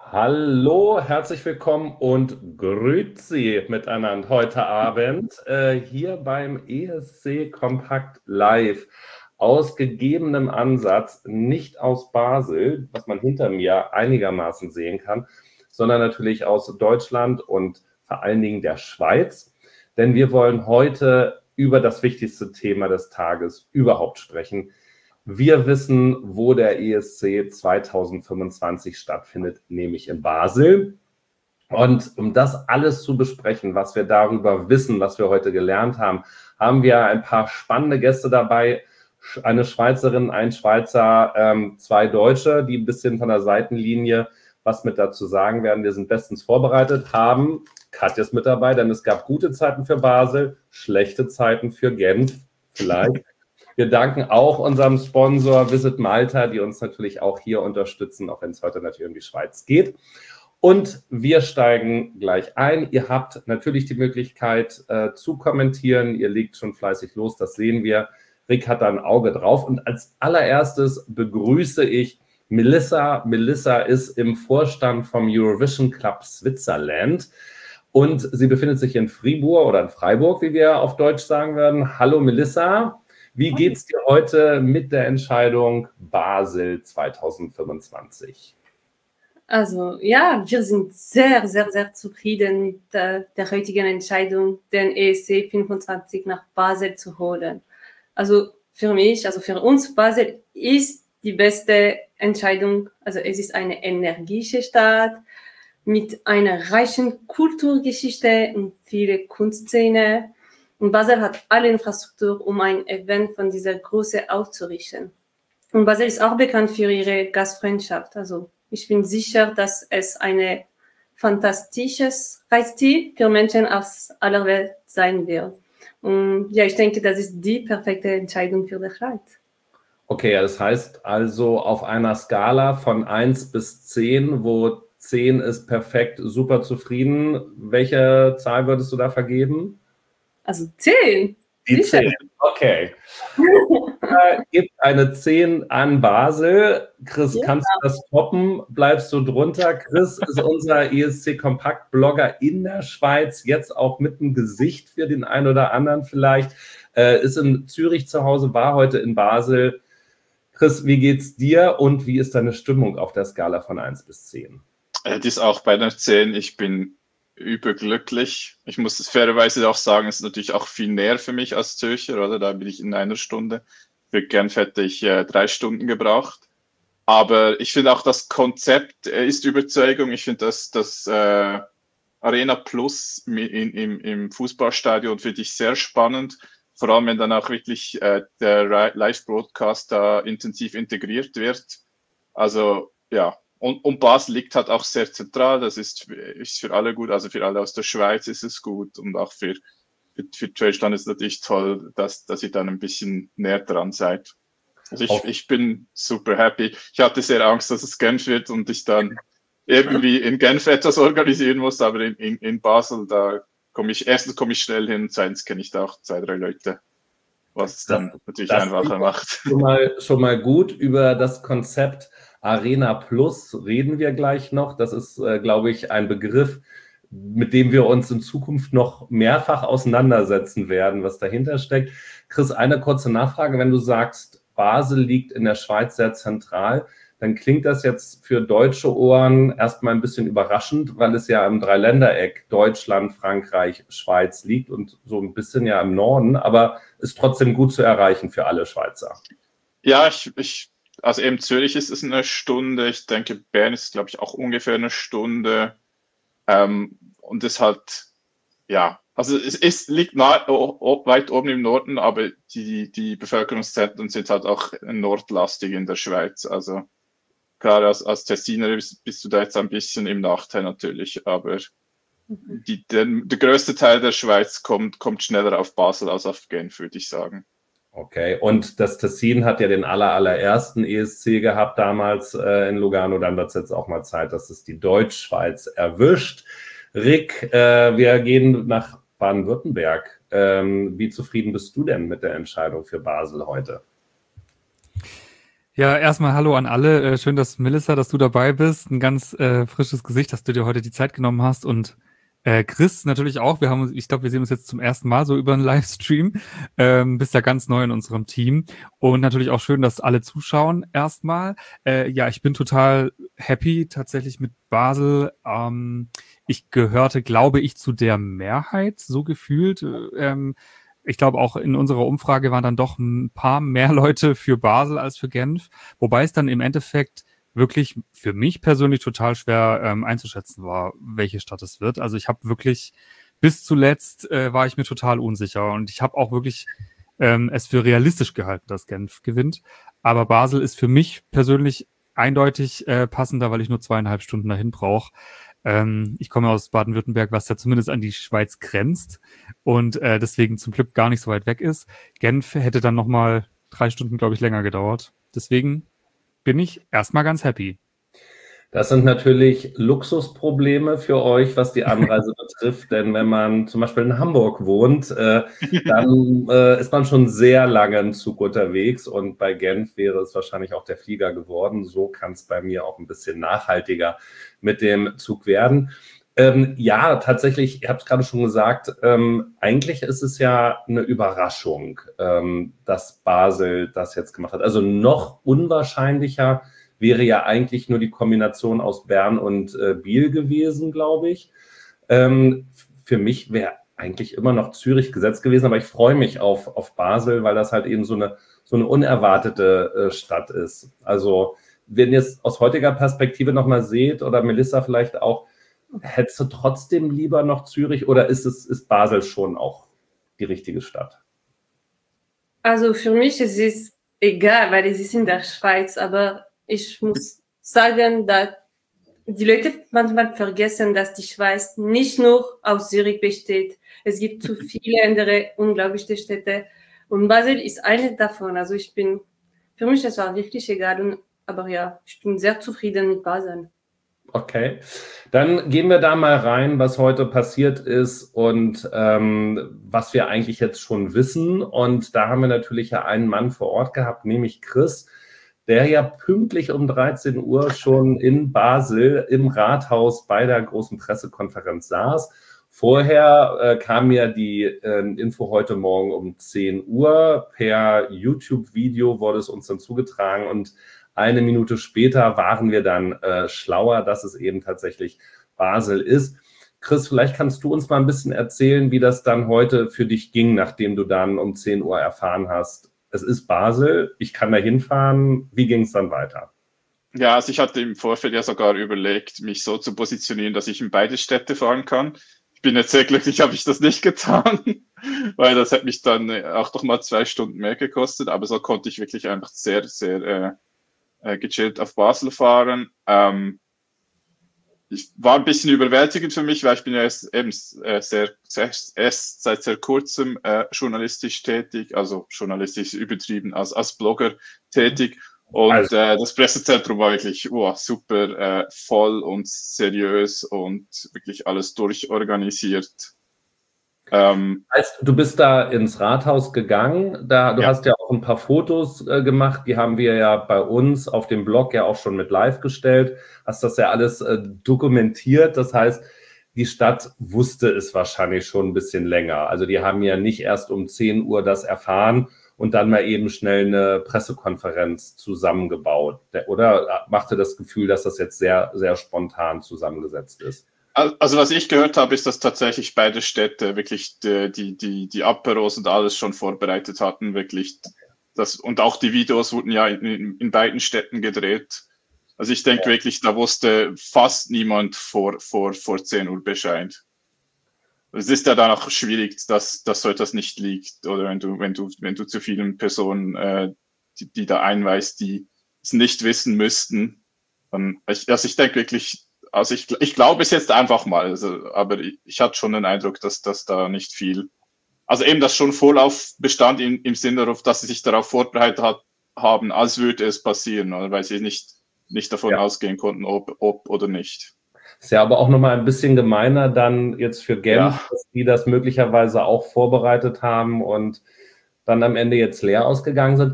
Hallo, herzlich willkommen und grüezi miteinander heute Abend hier beim ESC Kompakt Live aus gegebenem Ansatz, nicht aus Basel, was man hinter mir einigermaßen sehen kann, sondern natürlich aus Deutschland und vor allen Dingen der Schweiz, denn wir wollen heute über das wichtigste Thema des Tages überhaupt sprechen. Wir wissen, wo der ESC 2025 stattfindet, nämlich in Basel. Und um das alles zu besprechen, was wir darüber wissen, was wir heute gelernt haben, haben wir ein paar spannende Gäste dabei. Eine Schweizerin, ein Schweizer, zwei Deutsche, die ein bisschen von der Seitenlinie was mit dazu sagen werden. Wir sind bestens vorbereitet, haben Katja ist mit dabei, denn es gab gute Zeiten für Basel, schlechte Zeiten für Genf vielleicht. Wir danken auch unserem Sponsor Visit Malta, die uns natürlich auch hier unterstützen, auch wenn es heute natürlich um die Schweiz geht. Und wir steigen gleich ein. Ihr habt natürlich die Möglichkeit zu kommentieren. Ihr legt schon fleißig los, das sehen wir. Rick hat da ein Auge drauf. Und als allererstes begrüße ich Melissa. Melissa ist im Vorstand vom Eurovision Club Switzerland. Und sie befindet sich in Fribourg oder in Freiburg, wie wir auf Deutsch sagen würden. Hallo Melissa. Wie geht es dir heute mit der Entscheidung Basel 2025? Also ja, wir sind sehr, sehr, sehr zufrieden mit der heutigen Entscheidung, den ESC 25 nach Basel zu holen. Also für mich, also für uns, Basel ist die beste Entscheidung. Also es ist eine energische Stadt mit einer reichen Kulturgeschichte und viele Kunstszene. Und Basel hat alle Infrastruktur, um ein Event von dieser Größe auszurichten. Und Basel ist auch bekannt für ihre Gastfreundschaft. Also ich bin sicher, dass es ein fantastisches Reiseziel für Menschen aus aller Welt sein wird. Und ja, ich denke, das ist die perfekte Entscheidung für die Schweiz. Okay, das heißt also auf einer Skala von 1 bis 10, wo 10 ist perfekt, super zufrieden. Welche Zahl würdest du da vergeben? Also 10. Die sicher. 10, okay. Gibt eine 10 an Basel. Chris, ja. Kannst du das toppen? Bleibst du drunter? Chris ist unser ESC-Kompakt-Blogger in der Schweiz, jetzt auch mit einem Gesicht für den einen oder anderen vielleicht. Ist in Zürich zu Hause, war heute in Basel. Chris, wie geht's dir und wie ist deine Stimmung auf der Skala von 1 bis 10? Das ist auch bei einer 10. Ich bin überglücklich. Ich muss es fairerweise auch sagen, es ist natürlich auch viel näher für mich als Zürcher, oder? Da bin ich in einer Stunde. Für Genf hätte ich 3 Stunden gebraucht. Aber ich finde auch, das Konzept ist Überzeugung. Ich finde, das Arena Plus im Fußballstadion finde ich sehr spannend. Vor allem, wenn dann auch wirklich der Live-Broadcast da intensiv integriert wird. Also, ja. Und Basel liegt halt auch sehr zentral. Das ist für alle gut. Also für alle aus der Schweiz ist es gut. Und auch für Deutschland ist es natürlich toll, dass ihr dann ein bisschen näher dran seid. Also ich bin super happy. Ich hatte sehr Angst, dass es Genf wird und ich dann irgendwie in Genf etwas organisieren muss. Aber in Basel, da komme ich schnell hin. Zweitens kenne ich da auch 2, 3 Leute, was es dann natürlich einfacher macht. Schon mal gut. Über das Konzept Arena Plus reden wir gleich noch. Das ist, glaube ich, ein Begriff, mit dem wir uns in Zukunft noch mehrfach auseinandersetzen werden, was dahinter steckt. Chris, eine kurze Nachfrage. Wenn du sagst, Basel liegt in der Schweiz sehr zentral, dann klingt das jetzt für deutsche Ohren erstmal ein bisschen überraschend, weil es ja im Dreiländereck Deutschland, Frankreich, Schweiz liegt und so ein bisschen ja im Norden, aber ist trotzdem gut zu erreichen für alle Schweizer. Ja, also eben Zürich ist es eine Stunde. Ich denke, Bern ist, glaube ich, auch ungefähr eine Stunde. Und es halt, ja, also es liegt weit oben im Norden, aber die Bevölkerungszentren sind halt auch nordlastig in der Schweiz. Also klar, als Tessiner bist du da jetzt ein bisschen im Nachteil natürlich, aber der größte Teil der Schweiz kommt schneller auf Basel als auf Genf, würde ich sagen. Okay, und das Tessin hat ja den allerersten ESC gehabt damals in Lugano. Dann wird es jetzt auch mal Zeit, dass es die Deutschschweiz erwischt. Rick, wir gehen nach Baden-Württemberg. Wie zufrieden bist du denn mit der Entscheidung für Basel heute? Ja, erstmal hallo an alle. Schön, dass Melissa, dass du dabei bist. Ein ganz frisches Gesicht, dass du dir heute die Zeit genommen hast. Und Chris natürlich auch. Ich glaube, wir sehen uns jetzt zum ersten Mal so über einen Livestream. Bist ja ganz neu in unserem Team. Und natürlich auch schön, dass alle zuschauen erstmal. Ja, ich bin total happy tatsächlich mit Basel. Ich gehörte, glaube ich, zu der Mehrheit, so gefühlt. Ich glaube, auch in unserer Umfrage waren dann doch ein paar mehr Leute für Basel als für Genf, wobei es dann im Endeffekt wirklich für mich persönlich total schwer einzuschätzen war, welche Stadt es wird. Also ich habe wirklich bis zuletzt war ich mir total unsicher und ich habe auch wirklich es für realistisch gehalten, dass Genf gewinnt. Aber Basel ist für mich persönlich eindeutig passender, weil ich nur 2,5 Stunden dahin brauche. Ich komme aus Baden-Württemberg, was ja zumindest an die Schweiz grenzt und deswegen zum Glück gar nicht so weit weg ist. Genf hätte dann nochmal 3 Stunden, glaube ich, länger gedauert. Deswegen bin ich erstmal ganz happy. Das sind natürlich Luxusprobleme für euch, was die Anreise betrifft, denn wenn man zum Beispiel in Hamburg wohnt, dann ist man schon sehr lange im Zug unterwegs und bei Genf wäre es wahrscheinlich auch der Flieger geworden. So kann es bei mir auch ein bisschen nachhaltiger mit dem Zug werden. Ja, tatsächlich, ich habe es gerade schon gesagt, eigentlich ist es ja eine Überraschung, dass Basel das jetzt gemacht hat. Also noch unwahrscheinlicher wäre ja eigentlich nur die Kombination aus Bern und Biel gewesen, glaube ich. Für mich wäre eigentlich immer noch Zürich gesetzt gewesen, aber ich freue mich auf Basel, weil das halt eben so eine unerwartete Stadt ist. Also wenn ihr es aus heutiger Perspektive nochmal seht oder Melissa vielleicht auch, hättest du trotzdem lieber noch Zürich oder ist Basel schon auch die richtige Stadt? Also für mich ist es egal, weil es ist in der Schweiz, aber ich muss sagen, dass die Leute manchmal vergessen, dass die Schweiz nicht nur aus Zürich besteht. Es gibt zu viele andere unglaubliche Städte und Basel ist eine davon. Also für mich das war wirklich egal, aber ja, ich bin sehr zufrieden mit Basel. Okay, dann gehen wir da mal rein, was heute passiert ist und was wir eigentlich jetzt schon wissen. Und da haben wir natürlich ja einen Mann vor Ort gehabt, nämlich Chris, der ja pünktlich um 13 Uhr schon in Basel im Rathaus bei der großen Pressekonferenz saß. Vorher kam mir die Info heute Morgen um 10 Uhr. Per YouTube-Video wurde es uns dann zugetragen und eine Minute später waren wir dann schlauer, dass es eben tatsächlich Basel ist. Chris, vielleicht kannst du uns mal ein bisschen erzählen, wie das dann heute für dich ging, nachdem du dann um 10 Uhr erfahren hast, es ist Basel, ich kann da hinfahren. Wie ging es dann weiter? Ja, also ich hatte im Vorfeld ja sogar überlegt, mich so zu positionieren, dass ich in beide Städte fahren kann. Ich bin jetzt sehr glücklich, habe ich das nicht getan, weil das hat mich dann auch noch mal 2 Stunden mehr gekostet. Aber so konnte ich wirklich einfach sehr, sehr gechillt auf Basel fahren. Ich war ein bisschen überwältigend für mich, weil ich bin ja erst seit sehr kurzem journalistisch tätig, also journalistisch übertrieben als Blogger tätig. Und also, das Pressezentrum war wirklich super voll und seriös und wirklich alles durchorganisiert. Heißt, du bist da ins Rathaus gegangen, du hast ja auch ein paar Fotos gemacht, die haben wir ja bei uns auf dem Blog ja auch schon mit live gestellt, hast das ja alles dokumentiert, das heißt, die Stadt wusste es wahrscheinlich schon ein bisschen länger, also die haben ja nicht erst um 10 Uhr das erfahren und dann mal eben schnell eine Pressekonferenz zusammengebaut, oder machte das Gefühl, dass das jetzt sehr, sehr spontan zusammengesetzt ist? Also was ich gehört habe, ist, dass tatsächlich beide Städte wirklich die Aperos und alles schon vorbereitet hatten, wirklich. Und auch die Videos wurden ja in beiden Städten gedreht. Also ich denke wirklich, da wusste fast niemand vor 10 Uhr Bescheid. Es ist ja dann auch schwierig, dass so etwas nicht liegt, oder wenn du zu vielen Personen, die da einweist, die es nicht wissen müssten. Ich denke wirklich, also ich glaube es jetzt einfach mal, aber ich hatte schon den Eindruck, dass da nicht viel, also eben das schon Vorlauf bestand im Sinne darauf, dass sie sich darauf vorbereitet haben, als würde es passieren, oder weil sie nicht davon ausgehen konnten, ob oder nicht. Ist ja aber auch nochmal ein bisschen gemeiner dann jetzt für Genf, dass die das möglicherweise auch vorbereitet haben und dann am Ende jetzt leer ausgegangen sind.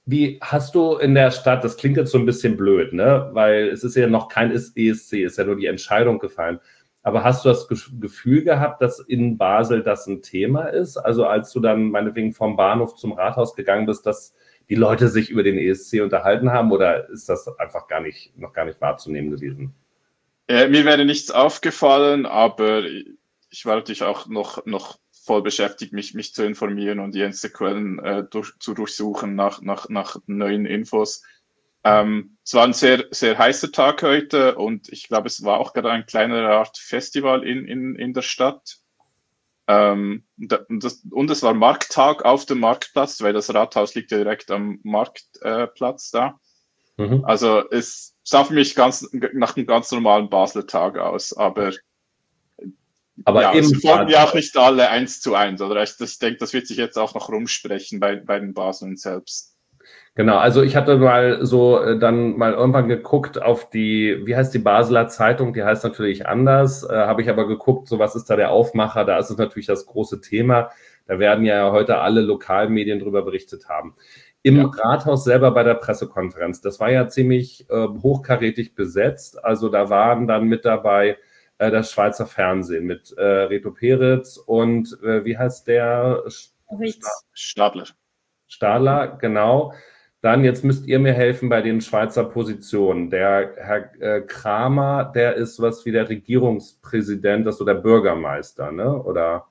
Wie hast du in der Stadt, das klingt jetzt so ein bisschen blöd, ne? Weil es ist ja noch kein ESC, ist ja nur die Entscheidung gefallen. Aber hast du das Gefühl gehabt, dass in Basel das ein Thema ist? Also als du dann meinetwegen vom Bahnhof zum Rathaus gegangen bist, dass die Leute sich über den ESC unterhalten haben, oder ist das einfach noch gar nicht wahrzunehmen gewesen? Mir wäre nichts aufgefallen, aber ich war natürlich auch noch voll beschäftigt, mich zu informieren und die ganzen Quellen zu durchsuchen nach neuen Infos. Es war ein sehr, sehr heißer Tag heute und ich glaube, es war auch gerade ein kleiner Art Festival in der Stadt. Und es war Markttag auf dem Marktplatz, weil das Rathaus liegt ja direkt am Marktplatz da. Mhm. Also es sah für mich nach einem ganz normalen Basler Tag aus, aber ja, es folgen ja auch nicht alle 1:1, oder? Ich denke, das wird sich jetzt auch noch rumsprechen bei den Baslern selbst. Genau, also ich hatte mal so dann mal irgendwann geguckt auf die, wie heißt die Basler Zeitung, die heißt natürlich anders, habe ich aber geguckt, so was ist da der Aufmacher, da ist es natürlich das große Thema, da werden ja heute alle Lokalmedien drüber berichtet haben. Im Rathaus selber bei der Pressekonferenz, das war ja ziemlich hochkarätig besetzt, also da waren dann mit dabei das Schweizer Fernsehen mit Reto Peretz und wie heißt der? Stadler, genau. Dann, jetzt müsst ihr mir helfen bei den Schweizer Positionen. Der Herr Kramer, der ist was wie der Regierungspräsident, das ist so der Bürgermeister, ne? Oder?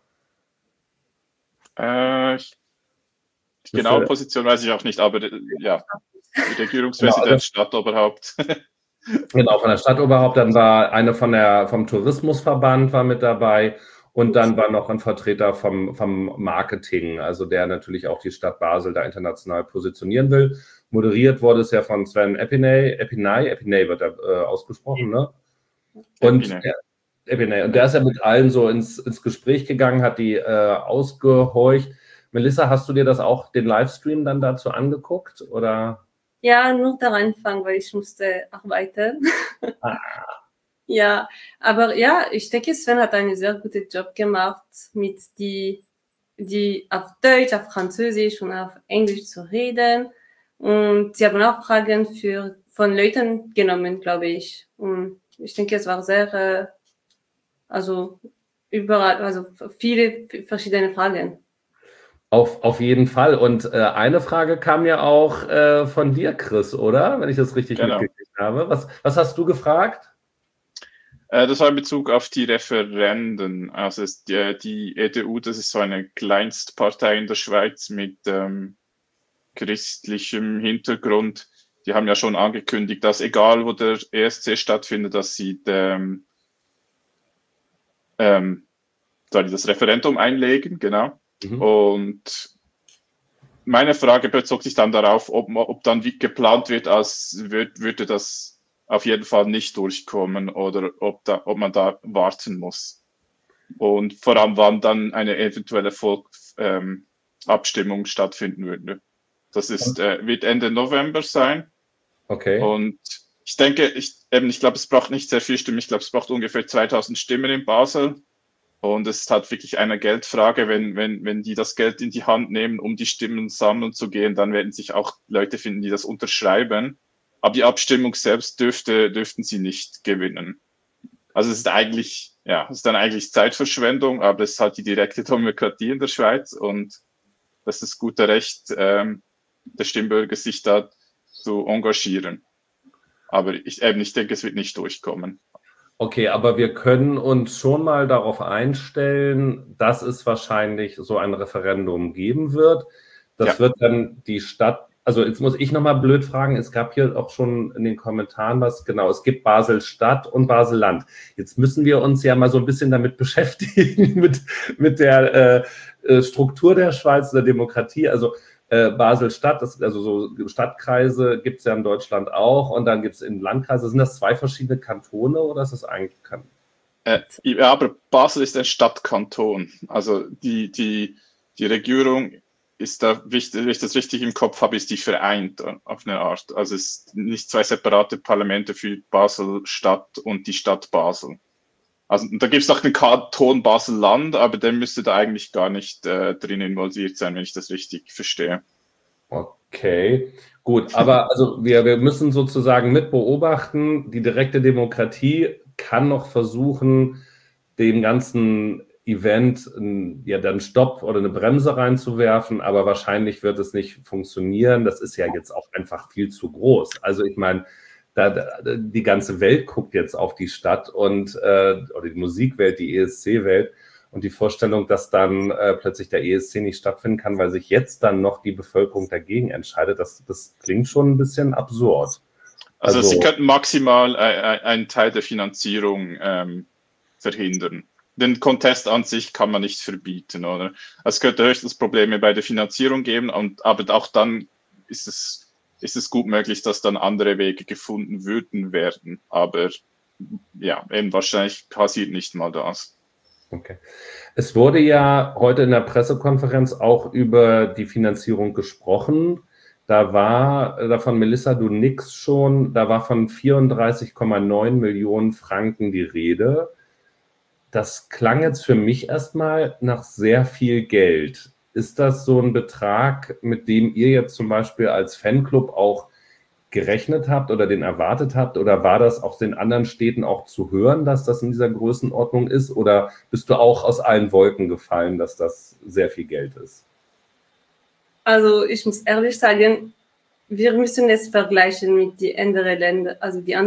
Die genaue Position weiß ich auch nicht, aber ja, Regierungspräsident, genau, Stadtoberhaupt. Genau, von der Stadtoberhaupt. Dann war eine vom Tourismusverband war mit dabei. Und dann war noch ein Vertreter vom Marketing, also der natürlich auch die Stadt Basel da international positionieren will. Moderiert wurde es ja von Sven Epinay wird er ausgesprochen, ne? Und Epinay. Und der ist ja mit allen so ins Gespräch gegangen, hat die ausgehorcht. Melissa, hast du dir das auch, den Livestream dann dazu angeguckt, oder? Ja, nur der Anfang, weil ich musste arbeiten. Ja, aber ja, ich denke, Sven hat einen sehr guten Job gemacht, mit die auf Deutsch, auf Französisch und auf Englisch zu reden. Und sie haben auch Fragen von Leuten genommen, glaube ich. Und ich denke, es war sehr, also überall, also viele verschiedene Fragen. Auf jeden Fall. Und eine Frage kam ja auch von dir, Chris, oder? Wenn ich das richtig mitgekriegt habe. Was hast du gefragt? Das war in Bezug auf die Referenden. Also die EDU, das ist so eine Kleinstpartei in der Schweiz mit christlichem Hintergrund. Die haben ja schon angekündigt, dass egal wo der ESC stattfindet, dass sie das Referendum einlegen, genau. Mhm. Und meine Frage bezog sich dann darauf, ob dann wie geplant wird, als würde das auf jeden Fall nicht durchkommen oder ob man da warten muss. Und vor allem, wann dann eine eventuelle Abstimmung stattfinden würde. Das wird Ende November sein. Okay. Und ich denke, ich glaube, es braucht nicht sehr viel Stimmen. Ich glaube, es braucht ungefähr 2000 Stimmen in Basel. Und es ist halt wirklich eine Geldfrage. Wenn die das Geld in die Hand nehmen, um die Stimmen sammeln zu gehen, dann werden sich auch Leute finden, die das unterschreiben. Aber die Abstimmung selbst dürften sie nicht gewinnen. Also es ist eigentlich Zeitverschwendung, aber es ist halt die direkte Demokratie in der Schweiz und das ist gute Recht der Stimmbürger, sich da zu engagieren. Aber ich denke, es wird nicht durchkommen. Okay, aber wir können uns schon mal darauf einstellen, dass es wahrscheinlich so ein Referendum geben wird. Das wird dann die Stadt. Also jetzt muss ich nochmal blöd fragen, es gab hier auch schon in den Kommentaren was, genau, es gibt Basel-Stadt und Basel-Land. Jetzt müssen wir uns ja mal so ein bisschen damit beschäftigen, mit der Struktur der Schweiz, der Demokratie. Also Basel-Stadt, also so Stadtkreise gibt es ja in Deutschland auch und dann gibt es in Landkreise. Sind das zwei verschiedene Kantone oder ist das eigentlich ja, aber Basel ist ein Stadtkanton. Also die Regierung ist da, wenn ich das richtig im Kopf habe, ist die vereint auf eine Art. Also es sind nicht zwei separate Parlamente für Basel-Stadt und die Stadt Basel. Also da gibt es noch den Kanton Basel-Land, aber der müsste da eigentlich gar nicht drin involviert sein, wenn ich das richtig verstehe. Okay, gut, aber also wir müssen sozusagen mit beobachten, die direkte Demokratie kann noch versuchen, dem ganzen Event ja dann Stopp oder eine Bremse reinzuwerfen, aber wahrscheinlich wird es nicht funktionieren. Das ist ja jetzt auch einfach viel zu groß. Also ich meine, die ganze Welt guckt jetzt auf die Stadt und oder die Musikwelt, die ESC-Welt. Und die Vorstellung, dass dann plötzlich der ESC nicht stattfinden kann, weil sich jetzt dann noch die Bevölkerung dagegen entscheidet, das klingt schon ein bisschen absurd. Also sie könnten maximal einen Teil der Finanzierung verhindern. Den Contest an sich kann man nicht verbieten, oder? Es könnte höchstens Probleme bei der Finanzierung geben, aber auch dann ist es gut möglich, dass dann andere Wege gefunden werden. Aber ja, eben wahrscheinlich passiert nicht mal das. Okay. Es wurde ja heute in der Pressekonferenz auch über die Finanzierung gesprochen. Da war davon, Melissa, du nix schon, da war von 34,9 Millionen Franken die Rede. Das klang jetzt für mich erstmal nach sehr viel Geld. Ist das so ein Betrag, mit dem ihr jetzt zum Beispiel als Fanclub auch gerechnet habt oder den erwartet habt? Oder war das auch den anderen Städten auch zu hören, dass das in dieser Größenordnung ist? Oder bist du auch aus allen Wolken gefallen, dass das sehr viel Geld ist? Also ich muss ehrlich sagen, wir müssen es vergleichen mit die anderen Länder,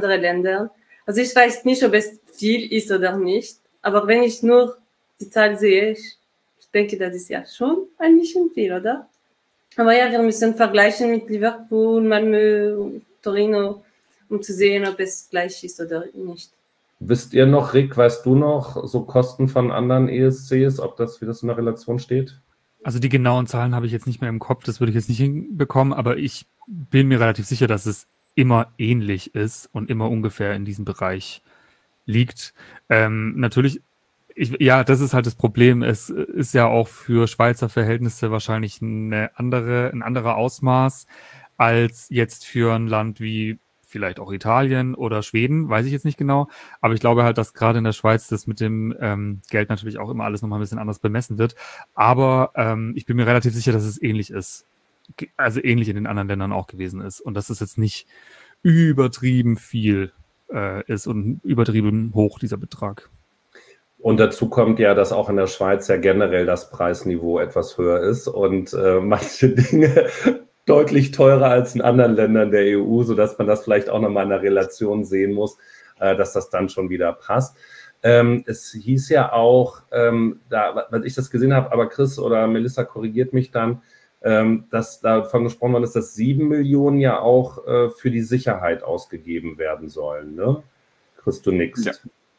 Also ich weiß nicht, ob es viel ist oder nicht, aber wenn ich nur die Zahl sehe, ich denke, das ist ja schon ein bisschen viel, oder? Aber ja, wir müssen vergleichen mit Liverpool, Malmö, Torino, um zu sehen, ob es gleich ist oder nicht. Wisst ihr noch, Rick, weißt du noch, so Kosten von anderen ESCs, wie das in der Relation steht? Also die genauen Zahlen habe ich jetzt nicht mehr im Kopf, das würde ich jetzt nicht hinbekommen, aber ich bin mir relativ sicher, dass es immer ähnlich ist und immer ungefähr in diesem Bereich liegt. Natürlich, das ist halt das Problem. Es ist ja auch für Schweizer Verhältnisse wahrscheinlich ein anderer Ausmaß als jetzt für ein Land wie vielleicht auch Italien oder Schweden, weiß ich jetzt nicht genau. Aber ich glaube halt, dass gerade in der Schweiz das mit dem Geld natürlich auch immer alles nochmal ein bisschen anders bemessen wird. Aber ich bin mir relativ sicher, dass es ähnlich ist. Also ähnlich in den anderen Ländern auch gewesen ist. Und dass es jetzt nicht übertrieben viel ist und übertrieben hoch, dieser Betrag. Und dazu kommt ja, dass auch in der Schweiz ja generell das Preisniveau etwas höher ist und manche Dinge deutlich teurer als in anderen Ländern der EU, sodass man das vielleicht auch nochmal in der Relation sehen muss, dass das dann schon wieder passt. Es hieß ja auch, weil ich das gesehen habe, aber Chris oder Melissa korrigiert mich dann, dass davon gesprochen worden ist, dass 7 Millionen ja auch für die Sicherheit ausgegeben werden sollen. Ne? Chris, du nix.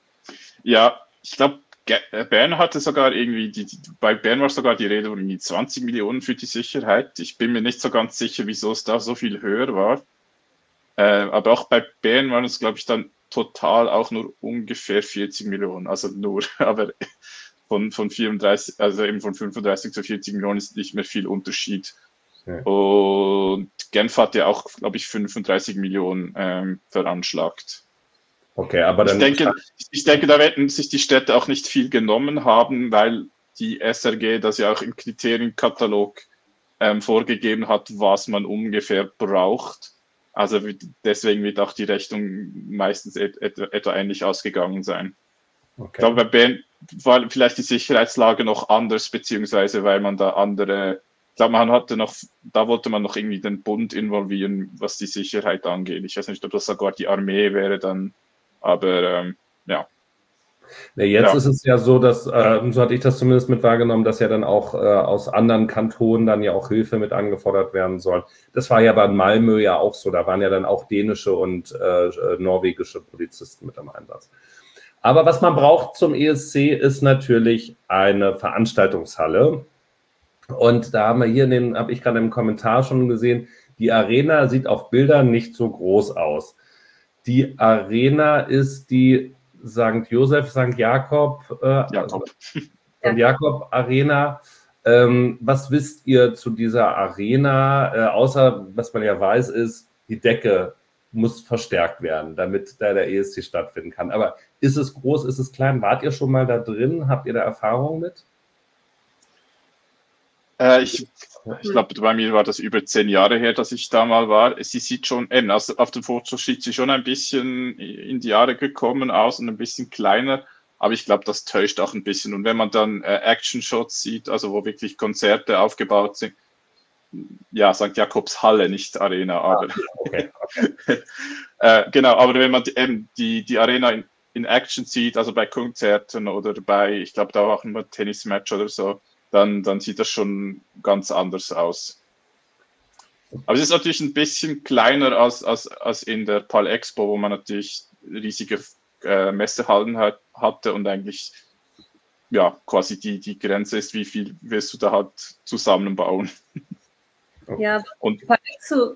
Ja, ich glaube, Bern hatte sogar irgendwie, bei Bern war sogar die Rede von 20 Millionen für die Sicherheit. Ich bin mir nicht so ganz sicher, wieso es da so viel höher war. Aber auch bei Bern waren es, glaube ich, dann total auch nur ungefähr 40 Millionen. Also nur, aber von 34, also eben von 35 zu 40 Millionen ist nicht mehr viel Unterschied. Ja. Und Genf hat ja auch, glaube ich, 35 Millionen veranschlagt. Okay, aber dann ich denke, da werden sich die Städte auch nicht viel genommen haben, weil die SRG das ja auch im Kriterienkatalog vorgegeben hat, was man ungefähr braucht. Also deswegen wird auch die Rechnung meistens etwa ähnlich ausgegangen sein. Okay. Ich glaube, bei Bern war vielleicht die Sicherheitslage noch anders, beziehungsweise weil man da andere, ich glaube, da wollte man noch irgendwie den Bund involvieren, was die Sicherheit angeht. Ich weiß nicht, ob das sogar die Armee wäre dann. Aber ja. Jetzt ist es ja so, dass, so hatte ich das zumindest mit wahrgenommen, dass ja dann auch aus anderen Kantonen dann ja auch Hilfe mit angefordert werden soll. Das war ja bei Malmö ja auch so, da waren ja dann auch dänische und norwegische Polizisten mit am Einsatz. Aber was man braucht zum ESC ist natürlich eine Veranstaltungshalle. Und da haben wir habe ich gerade im Kommentar schon gesehen, die Arena sieht auf Bildern nicht so groß aus. Die Arena ist die St. Jakob Arena. Was wisst ihr zu dieser Arena? Außer, was man ja weiß, ist, die Decke muss verstärkt werden, damit da der ESC stattfinden kann. Aber ist es groß, ist es klein? Wart ihr schon mal da drin? Habt ihr da Erfahrung mit? Ich glaube, bei mir war das über 10 Jahre her, dass ich da mal war. Sie sieht schon, also auf dem Foto sieht sie schon ein bisschen in die Jahre gekommen aus und ein bisschen kleiner, aber ich glaube, das täuscht auch ein bisschen. Und wenn man dann Action-Shots sieht, also wo wirklich Konzerte aufgebaut sind, ja, St. Jakobs Halle, nicht Arena, aber Okay. genau, aber wenn man die Arena in Action sieht, also bei Konzerten oder ich glaube, da auch ein Tennismatch oder so, dann sieht das schon ganz anders aus. Aber es ist natürlich ein bisschen kleiner als in der PAL Expo, wo man natürlich riesige Messehallen hatte und eigentlich ja quasi die Grenze ist, wie viel willst du da halt zusammenbauen. Ja, und Palexo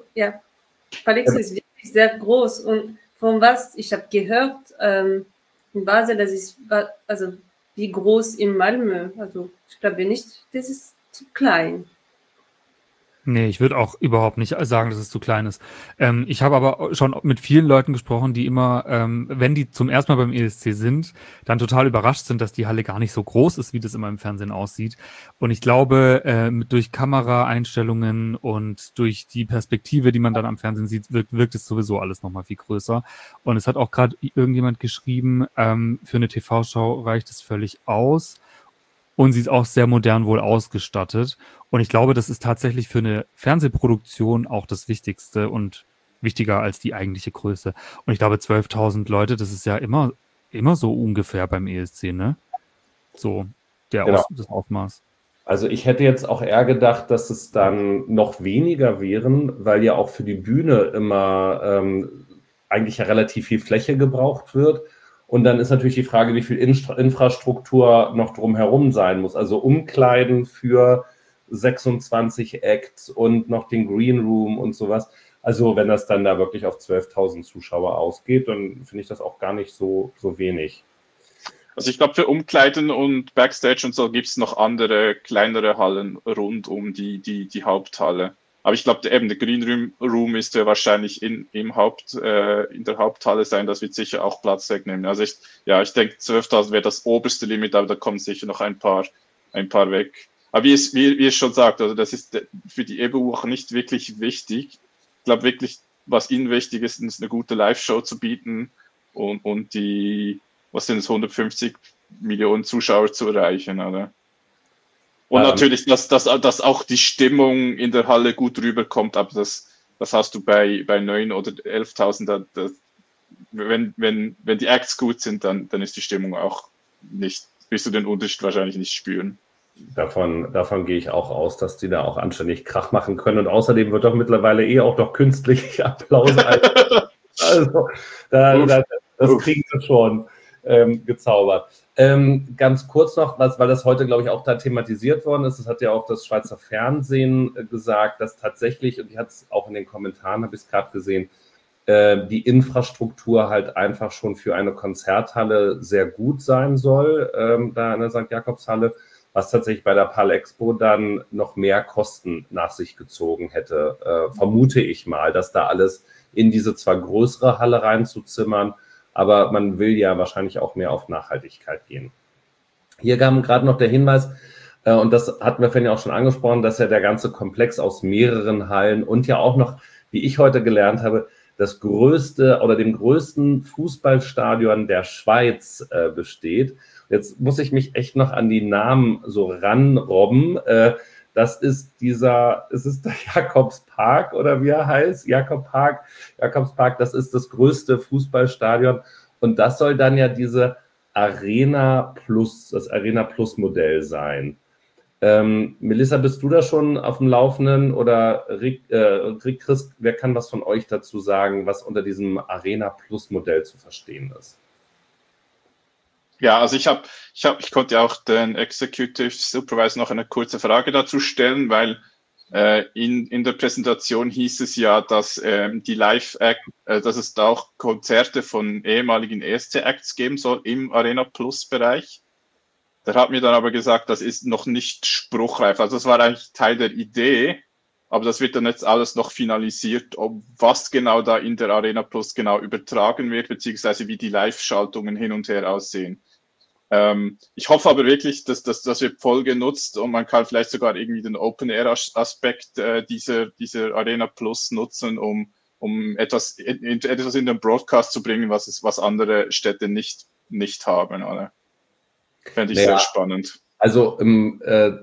ist wirklich sehr groß und von was ich habe gehört, in Basel, das ist also wie groß in Malmö. Also ich glaube nicht, das ist zu klein. Nee, ich würde auch überhaupt nicht sagen, dass es zu klein ist. Ich habe aber schon mit vielen Leuten gesprochen, die immer, wenn die zum ersten Mal beim ESC sind, dann total überrascht sind, dass die Halle gar nicht so groß ist, wie das immer im Fernsehen aussieht. Und ich glaube, durch Kameraeinstellungen und durch die Perspektive, die man dann am Fernsehen sieht, wirkt es sowieso alles nochmal viel größer. Und es hat auch gerade irgendjemand geschrieben, für eine TV-Show reicht es völlig aus. Und sie ist auch sehr modern wohl ausgestattet. Und ich glaube, das ist tatsächlich für eine Fernsehproduktion auch das Wichtigste und wichtiger als die eigentliche Größe. Und ich glaube, 12.000 Leute, das ist ja immer so ungefähr beim ESC, ne? So, das Ausmaß. Also ich hätte jetzt auch eher gedacht, dass es dann noch weniger wären, weil ja auch für die Bühne immer eigentlich ja relativ viel Fläche gebraucht wird. Und dann ist natürlich die Frage, wie viel Infrastruktur noch drumherum sein muss. Also Umkleiden für 26 Acts und noch den Green Room und sowas. Also wenn das dann da wirklich auf 12.000 Zuschauer ausgeht, dann finde ich das auch gar nicht so wenig. Also ich glaube, für Umkleiden und Backstage und so gibt es noch andere, kleinere Hallen rund um die Haupthalle. Aber ich glaube, eben der Green Room ist ja wahrscheinlich in der Haupthalle sein. Das wird sicher auch Platz wegnehmen. Also ich denke, 12.000 wäre das oberste Limit, aber da kommen sicher noch ein paar weg. Aber wie es schon sagt, also das ist für die EBU auch nicht wirklich wichtig. Ich glaube wirklich, was ihnen wichtig ist eine gute Live-Show zu bieten und die, was sind es, 150 Millionen Zuschauer zu erreichen, oder? Und natürlich, dass auch die Stimmung in der Halle gut rüberkommt, aber das hast du bei 9.000 oder 11.000, wenn die Acts gut sind, dann ist die Stimmung auch nicht, wirst du den Unterschied wahrscheinlich nicht spüren. Davon gehe ich auch aus, dass die da auch anständig Krach machen können. Und außerdem wird doch mittlerweile auch doch künstlich Applaus. Also, das kriegen wir schon gezaubert. Ganz kurz noch, weil das heute, glaube ich, auch da thematisiert worden ist. Das hat ja auch das Schweizer Fernsehen gesagt, dass tatsächlich, und ich hatte es auch in den Kommentaren, habe ich es gerade gesehen, die Infrastruktur halt einfach schon für eine Konzerthalle sehr gut sein soll, da in der St. Jakobshalle, was tatsächlich bei der PAL Expo dann noch mehr Kosten nach sich gezogen hätte. Vermute ich mal, dass da alles in diese zwar größere Halle reinzuzimmern, aber man will ja wahrscheinlich auch mehr auf Nachhaltigkeit gehen. Hier kam gerade noch der Hinweis, und das hatten wir vorhin ja auch schon angesprochen, dass ja der ganze Komplex aus mehreren Hallen und ja auch noch, wie ich heute gelernt habe, das größte oder dem größten Fußballstadion der Schweiz besteht. Jetzt muss ich mich echt noch an die Namen so ranrobben. Das ist der Jakobspark oder wie er heißt? Jakobspark, das ist das größte Fußballstadion. Und das soll dann ja das Arena Plus Modell sein. Melissa, bist du da schon auf dem Laufenden oder Chris, wer kann was von euch dazu sagen, was unter diesem Arena Plus Modell zu verstehen ist? Ja, also ich konnte auch den Executive Supervisor noch eine kurze Frage dazu stellen, weil in der Präsentation hieß es ja, dass die Live-Act, dass es da auch Konzerte von ehemaligen ESC-Acts geben soll im Arena Plus-Bereich. Der hat mir dann aber gesagt, das ist noch nicht spruchreif. Also das war eigentlich Teil der Idee, aber das wird dann jetzt alles noch finalisiert, was genau da in der Arena Plus genau übertragen wird, beziehungsweise wie die Live-Schaltungen hin und her aussehen. Ich hoffe aber wirklich, dass das wird voll genutzt und man kann vielleicht sogar irgendwie den Open-Air-Aspekt dieser Arena Plus nutzen, um etwas in den Broadcast zu bringen, was andere Städte nicht haben. Oder? Fände ich sehr spannend. Also im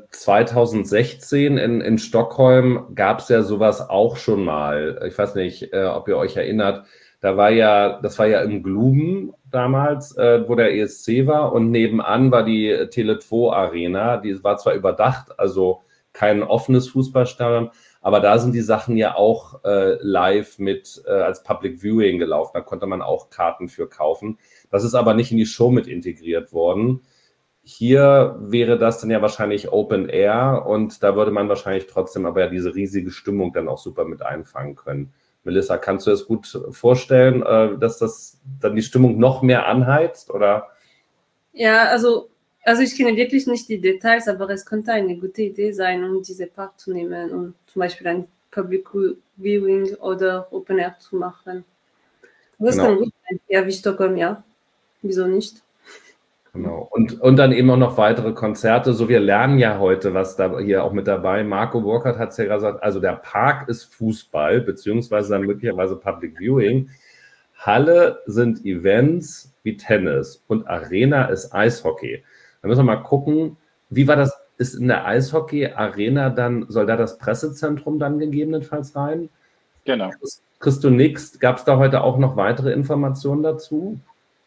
2016 in Stockholm gab es ja sowas auch schon mal. Ich weiß nicht, ob ihr euch erinnert. Das war ja im Gluben damals, wo der ESC war, und nebenan war die Tele2 Arena. Die war zwar überdacht, also kein offenes Fußballstadion, aber da sind die Sachen ja auch live mit als Public Viewing gelaufen. Da konnte man auch Karten für kaufen. Das ist aber nicht in die Show mit integriert worden. Hier wäre das dann ja wahrscheinlich Open Air und da würde man wahrscheinlich trotzdem aber ja diese riesige Stimmung dann auch super mit einfangen können. Melissa, kannst du das gut vorstellen, dass das dann die Stimmung noch mehr anheizt, oder? Ja, also ich kenne wirklich nicht die Details, aber es könnte eine gute Idee sein, um diese Park zu nehmen und zum Beispiel ein Public Viewing oder Open Air zu machen. Das kann gut sein. Ja, wie Stockholm, ja. Wieso nicht? Genau. Und dann eben auch noch weitere Konzerte. So, wir lernen ja heute, was da hier auch mit dabei. Marco Burkhardt hat es ja gesagt, also der Park ist Fußball, beziehungsweise dann möglicherweise Public Viewing. Halle sind Events wie Tennis und Arena ist Eishockey. Da müssen wir mal gucken, wie war das? Ist in der Eishockey-Arena dann, soll da das Pressezentrum dann gegebenenfalls rein? Genau. Kriegst du nichts? Gab es da heute auch noch weitere Informationen dazu?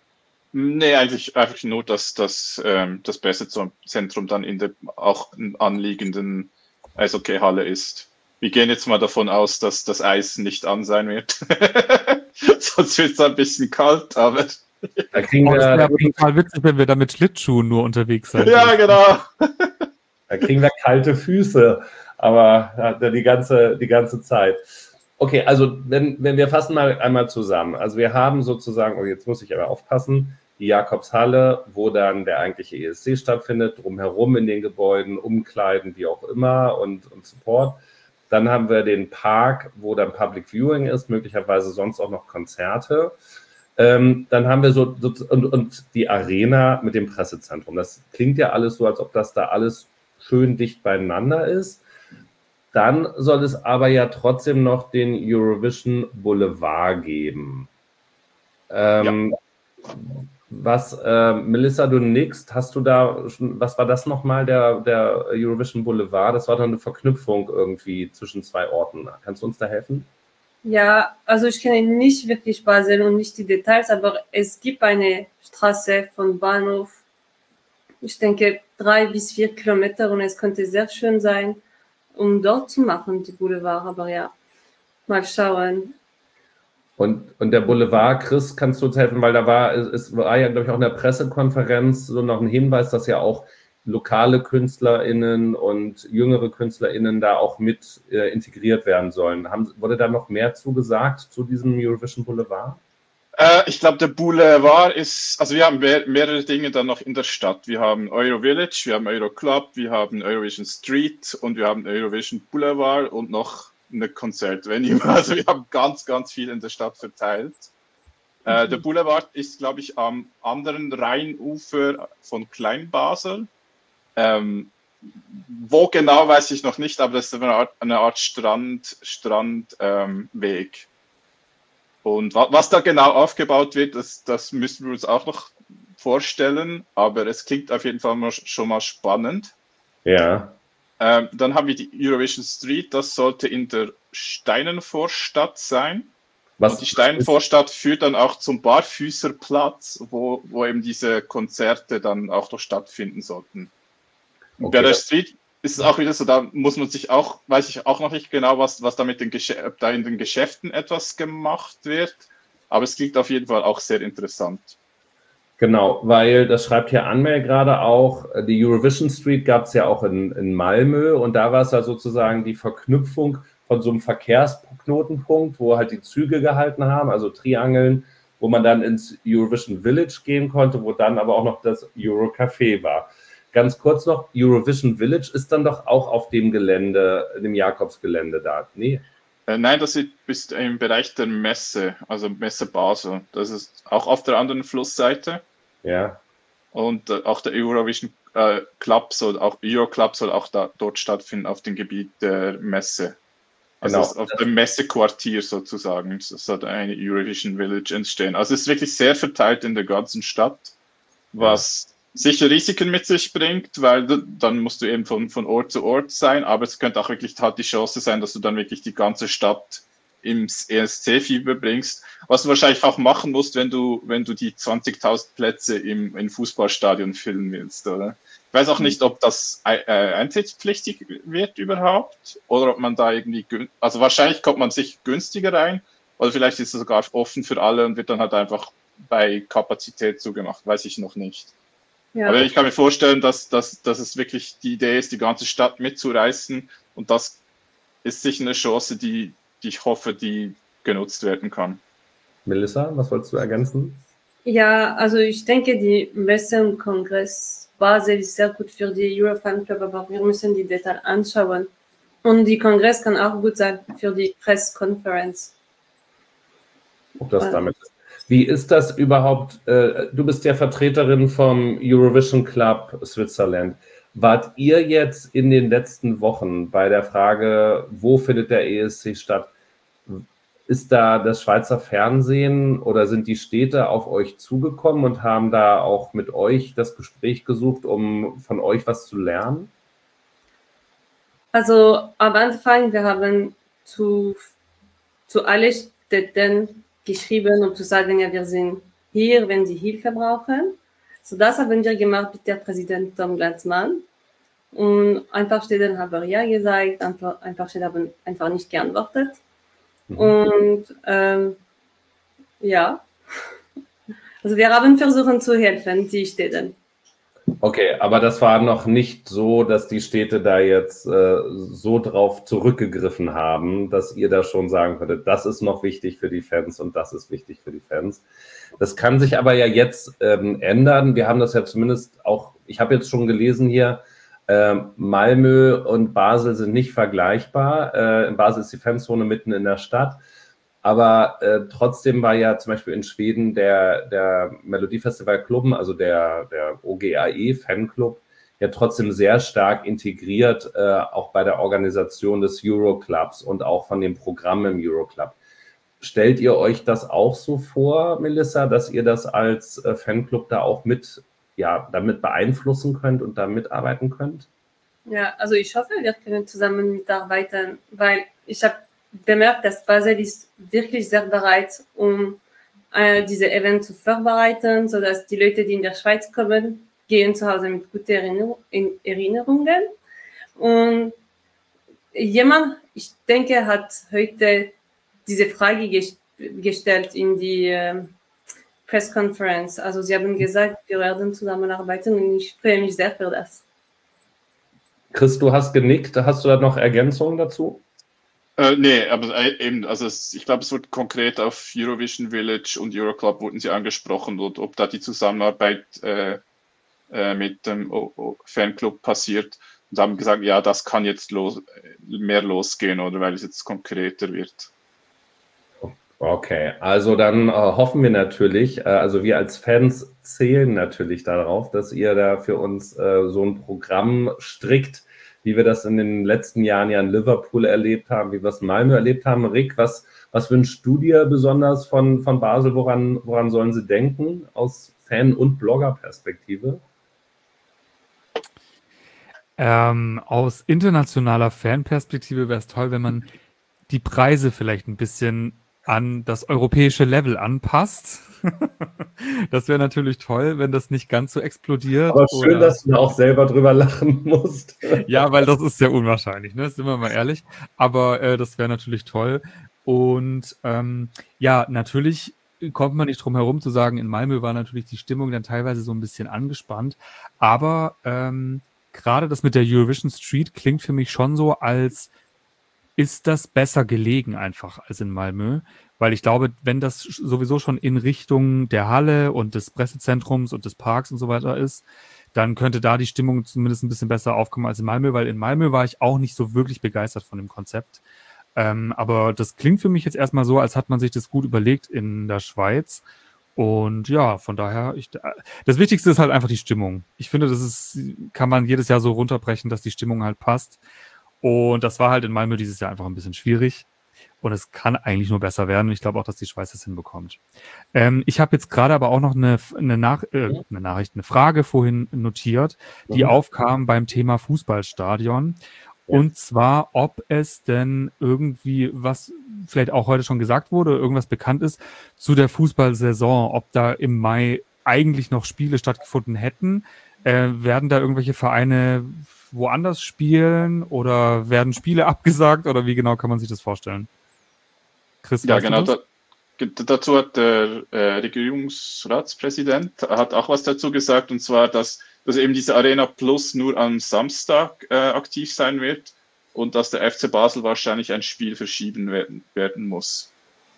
Nee, eigentlich nur, dass das Pressezentrum dann in der auch anliegenden Eishockeyhalle ist. Wir gehen jetzt mal davon aus, dass das Eis nicht an sein wird. Sonst wird es ein bisschen kalt, aber. Da kriegen wir, das wäre auf jeden Fall witzig, wenn wir da mit Schlittschuhen nur unterwegs sind. Ja, genau. Da kriegen wir kalte Füße, aber die ganze Zeit. Okay, also wenn wir fassen mal einmal zusammen. Also wir haben sozusagen, oh, jetzt muss ich aber aufpassen, die Jakobshalle, wo dann der eigentliche ESC stattfindet, drumherum in den Gebäuden, Umkleiden, wie auch immer und Support. Dann haben wir den Park, wo dann Public Viewing ist, möglicherweise sonst auch noch Konzerte. Dann haben wir und die Arena mit dem Pressezentrum. Das klingt ja alles so, als ob das da alles schön dicht beieinander ist. Dann soll es aber ja trotzdem noch den Eurovision Boulevard geben. Melissa, du nickst, hast du da, was war das nochmal, der Eurovision Boulevard? Das war doch eine Verknüpfung irgendwie zwischen zwei Orten. Kannst du uns da helfen? Ja, also ich kenne nicht wirklich Basel und nicht die Details, aber es gibt eine Straße von Bahnhof, ich denke 3 bis 4 Kilometer, und es könnte sehr schön sein, um dort zu machen, die Boulevard, aber ja, mal schauen. Und der Boulevard, Chris, kannst du uns helfen, weil es war ja, glaube ich, auch in der Pressekonferenz so noch ein Hinweis, dass ja auch lokale KünstlerInnen und jüngere KünstlerInnen da auch mit integriert werden sollen. Wurde da noch mehr zugesagt zu diesem Eurovision Boulevard? Ich glaube, der Boulevard ist, also wir haben mehrere Dinge dann noch in der Stadt. Wir haben Euro Village, wir haben Euro Club, wir haben Eurovision Street und wir haben Eurovision Boulevard und noch eine Konzertvenue. Also wir haben ganz, ganz viel in der Stadt verteilt. Der Boulevard ist, glaube ich, am anderen Rheinufer von Kleinbasel. Wo genau, weiß ich noch nicht, aber das ist eine Art Strandweg. Und was da genau aufgebaut wird, das müssen wir uns auch noch vorstellen, aber es klingt auf jeden Fall schon mal spannend. Ja. Dann haben wir die Eurovision Street, das sollte in der Steinenvorstadt sein. Und die Steinenvorstadt führt dann auch zum Barfüßerplatz, wo eben diese Konzerte dann auch noch stattfinden sollten. Okay. Bei der Street ist es auch wieder so, da muss man sich auch, weiß ich auch noch nicht genau, was da in den Geschäften etwas gemacht wird, aber es klingt auf jeden Fall auch sehr interessant. Genau, weil das schreibt hier Anmel gerade auch, die Eurovision Street gab es ja auch in Malmö, und da war es ja sozusagen die Verknüpfung von so einem Verkehrsknotenpunkt, wo halt die Züge gehalten haben, also Triangeln, wo man dann ins Eurovision Village gehen konnte, wo dann aber auch noch das Eurocafé war. Ganz kurz noch, Eurovision Village ist dann doch auch auf dem Gelände, dem Jakobsgelände da, nee? Nein, das ist im Bereich der Messe, also Messe Basel. Das ist auch auf der anderen Flussseite. Ja. Und auch der Eurovision Club soll auch Euroclub soll auch dort stattfinden auf dem Gebiet der Messe. Also Genau. auf dem Messequartier sozusagen. Es soll eine Eurovision Village entstehen. Also es ist wirklich sehr verteilt in der ganzen Stadt, was sicher Risiken mit sich bringt, weil dann musst du eben von Ort zu Ort sein, aber es könnte auch wirklich halt die Chance sein, dass du dann wirklich die ganze Stadt im ESC-Fieber bringst, was du wahrscheinlich auch machen musst, wenn du die 20.000 Plätze im Fußballstadion füllen willst, oder? Ich weiß auch nicht, ob das eintrittspflichtig wird überhaupt, oder ob man da irgendwie, also wahrscheinlich kommt man sich günstiger rein, oder vielleicht ist es sogar offen für alle und wird dann halt einfach bei Kapazität zugemacht, weiß ich noch nicht. Ja. Aber ich kann mir vorstellen, dass es wirklich die Idee ist, die ganze Stadt mitzureißen, und das ist sicher eine Chance, die ich hoffe, die genutzt werden kann. Melissa, was wolltest du ergänzen? Ja, also ich denke, die Messe und Kongress Basel ist sehr gut für die Eurofan Club, aber wir müssen die Details anschauen. Und die Kongress kann auch gut sein für die Presskonferenz. Ob das damit ist. Wie ist das überhaupt? Du bist ja Vertreterin vom Eurovision Club Switzerland. Wart ihr jetzt in den letzten Wochen bei der Frage, wo findet der ESC statt? Ist da das Schweizer Fernsehen oder sind die Städte auf euch zugekommen und haben da auch mit euch das Gespräch gesucht, um von euch was zu lernen? Also am Anfang, wir haben zu allen Städten geschrieben, um zu sagen, ja, wir sind hier, wenn sie Hilfe brauchen. So, das haben wir gemacht mit der Präsident Tom Glanzmann. Und ein paar Städte haben ja gesagt, ein paar Städte haben einfach nicht geantwortet. Und ja, also wir haben versucht zu helfen, die Städte. Okay, aber das war noch nicht so, dass die Städte da jetzt so drauf zurückgegriffen haben, dass ihr da schon sagen könntet, das ist noch wichtig für die Fans und das ist wichtig für die Fans. Das kann sich aber ja jetzt ändern. Wir haben das ja zumindest auch, ich habe jetzt schon gelesen hier, Malmö und Basel sind nicht vergleichbar. In Basel ist die Fanzone mitten in der Stadt. Aber trotzdem war ja zum Beispiel in Schweden der Melodiefestival Club, also der OGAE-Fanclub, ja trotzdem sehr stark integriert, auch bei der Organisation des Euroclubs und auch von dem Programm im Euroclub. Stellt ihr euch das auch so vor, Melissa, dass ihr das als Fanclub da auch damit beeinflussen könnt und da mitarbeiten könnt? Ja, also ich hoffe, wir können zusammen mitarbeiten, weil ich habe bemerkt, dass Basel ist wirklich sehr bereit, um diese Event zu vorbereiten, sodass die Leute, die in der Schweiz kommen, gehen zu Hause mit guten Erinnerungen. Und jemand, ich denke, hat heute diese Frage gestellt in die Pressconference. Also sie haben gesagt, wir werden zusammenarbeiten und ich freue mich sehr für das. Chris, du hast genickt. Hast du da noch Ergänzungen dazu? Nee, aber eben, also ich glaube, es wird konkret auf Eurovision Village und Euroclub wurden sie angesprochen, und ob da die Zusammenarbeit mit dem Fanclub passiert, und haben gesagt, ja, das kann jetzt mehr losgehen, oder weil es jetzt konkreter wird. Okay, also dann hoffen wir natürlich, also wir als Fans zählen natürlich darauf, dass ihr da für uns so ein Programm strickt, wie wir das in den letzten Jahren ja in Liverpool erlebt haben, wie wir es in Malmö erlebt haben. Rick, was wünschst du dir besonders von Basel? Woran sollen sie denken aus Fan- und Blogger-Perspektive? Aus internationaler Fanperspektive wäre es toll, wenn man die Preise vielleicht ein bisschen an das europäische Level anpasst. Das wäre natürlich toll, wenn das nicht ganz so explodiert. Aber schön, dass du auch selber drüber lachen musst. Ja, weil das ist sehr unwahrscheinlich, ne? Sind wir mal ehrlich. Aber das wäre natürlich toll. Und ja, natürlich kommt man nicht drum herum zu sagen, in Malmö war natürlich die Stimmung dann teilweise so ein bisschen angespannt. Aber gerade das mit der Eurovision Street klingt für mich schon so, als ist das besser gelegen einfach als in Malmö. Weil ich glaube, wenn das sowieso schon in Richtung der Halle und des Pressezentrums und des Parks und so weiter ist, dann könnte da die Stimmung zumindest ein bisschen besser aufkommen als in Malmö, weil in Malmö war ich auch nicht so wirklich begeistert von dem Konzept. Aber das klingt für mich jetzt erstmal so, als hat man sich das gut überlegt in der Schweiz. Und ja, von daher, das Wichtigste ist halt einfach die Stimmung. Ich finde, kann man jedes Jahr so runterbrechen, dass die Stimmung halt passt. Und das war halt in Malmö dieses Jahr einfach ein bisschen schwierig. Und es kann eigentlich nur besser werden. Ich glaube auch, dass die Schweiz es hinbekommt. Ich habe jetzt gerade aber auch noch eine Frage vorhin notiert, die aufkam beim Thema Fußballstadion. Ja. Und zwar, ob es denn irgendwie, was vielleicht auch heute schon gesagt wurde, irgendwas bekannt ist zu der Fußballsaison, ob da im Mai eigentlich noch Spiele stattgefunden hätten. Werden da irgendwelche Vereine woanders spielen oder werden Spiele abgesagt oder wie genau kann man sich das vorstellen? Chris, ja, genau. Dazu hat der Regierungsratspräsident hat auch was dazu gesagt, und zwar, dass eben diese Arena Plus nur am Samstag aktiv sein wird und dass der FC Basel wahrscheinlich ein Spiel verschieben werden muss.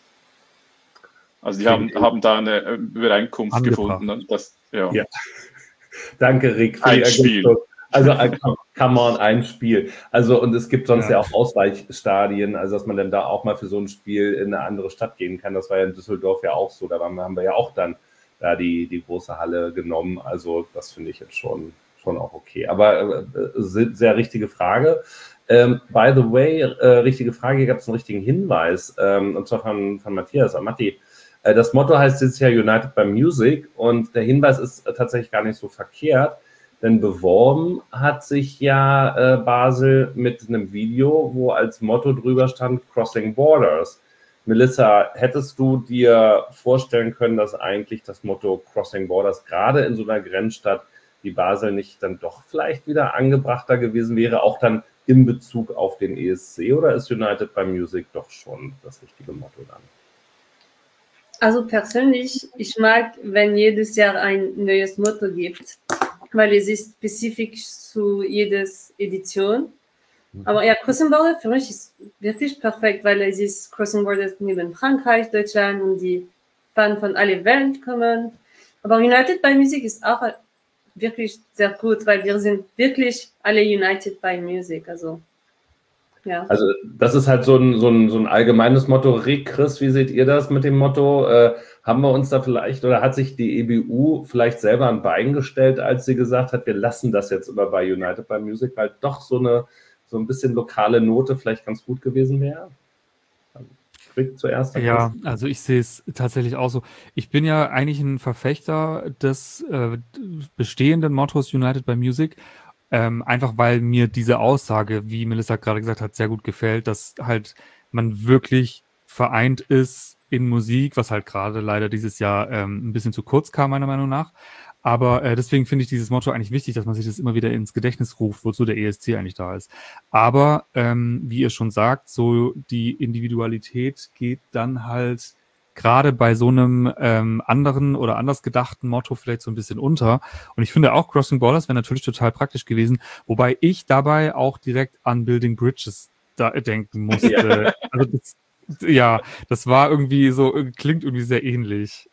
Also die haben da eine Übereinkunft gefunden. Und das, ja. Danke, Rick. Für ein Spiel. Also, come on, ein Spiel. Also, und es gibt sonst ja auch Ausweichstadien, also dass man dann da auch mal für so ein Spiel in eine andere Stadt gehen kann. Das war ja in Düsseldorf ja auch so. Da haben wir ja auch dann da die große Halle genommen. Also, das finde ich jetzt schon auch okay. Aber sehr richtige Frage. By the way, richtige Frage, hier gab es einen richtigen Hinweis, und zwar von Matthias Amatti. Das Motto heißt jetzt ja United by Music und der Hinweis ist tatsächlich gar nicht so verkehrt. Denn beworben hat sich ja Basel mit einem Video, wo als Motto drüber stand Crossing Borders. Melissa, hättest du dir vorstellen können, dass eigentlich das Motto Crossing Borders gerade in so einer Grenzstadt wie Basel nicht dann doch vielleicht wieder angebrachter gewesen wäre, auch dann in Bezug auf den ESC, oder ist United by Music doch schon das richtige Motto dann? Also persönlich, ich mag, wenn jedes Jahr ein neues Motto gibt, weil es ist spezifisch zu jeder Edition. Aber ja, Crossing Borders für mich ist wirklich perfekt, weil es ist Crossing Borders neben Frankreich, Deutschland und die Fans von aller Welt kommen. Aber United by Music ist auch wirklich sehr gut, weil wir sind wirklich alle United by Music. Also, ja. Also das ist halt so ein allgemeines Motto. Rick, Chris, wie seht ihr das mit dem Motto? Haben wir uns da vielleicht, oder hat sich die EBU vielleicht selber ein Bein gestellt, als sie gesagt hat, wir lassen das jetzt immer bei United by Music, weil doch so ein bisschen lokale Note vielleicht ganz gut gewesen wäre? Rick zuerst. Ja, also ich sehe es tatsächlich auch so. Ich bin ja eigentlich ein Verfechter des bestehenden Mottos United by Music, einfach weil mir diese Aussage, wie Melissa gerade gesagt hat, sehr gut gefällt, dass halt man wirklich vereint ist in Musik, was halt gerade leider dieses Jahr ein bisschen zu kurz kam, meiner Meinung nach. Aber deswegen finde ich dieses Motto eigentlich wichtig, dass man sich das immer wieder ins Gedächtnis ruft, wozu der ESC eigentlich da ist. Aber wie ihr schon sagt, so die Individualität geht dann halt gerade bei so einem anderen oder anders gedachten Motto vielleicht so ein bisschen unter. Und ich finde auch Crossing Borders wäre natürlich total praktisch gewesen, wobei ich dabei auch direkt an Building Bridges denken musste. Ja. Also das war irgendwie so, klingt irgendwie sehr ähnlich.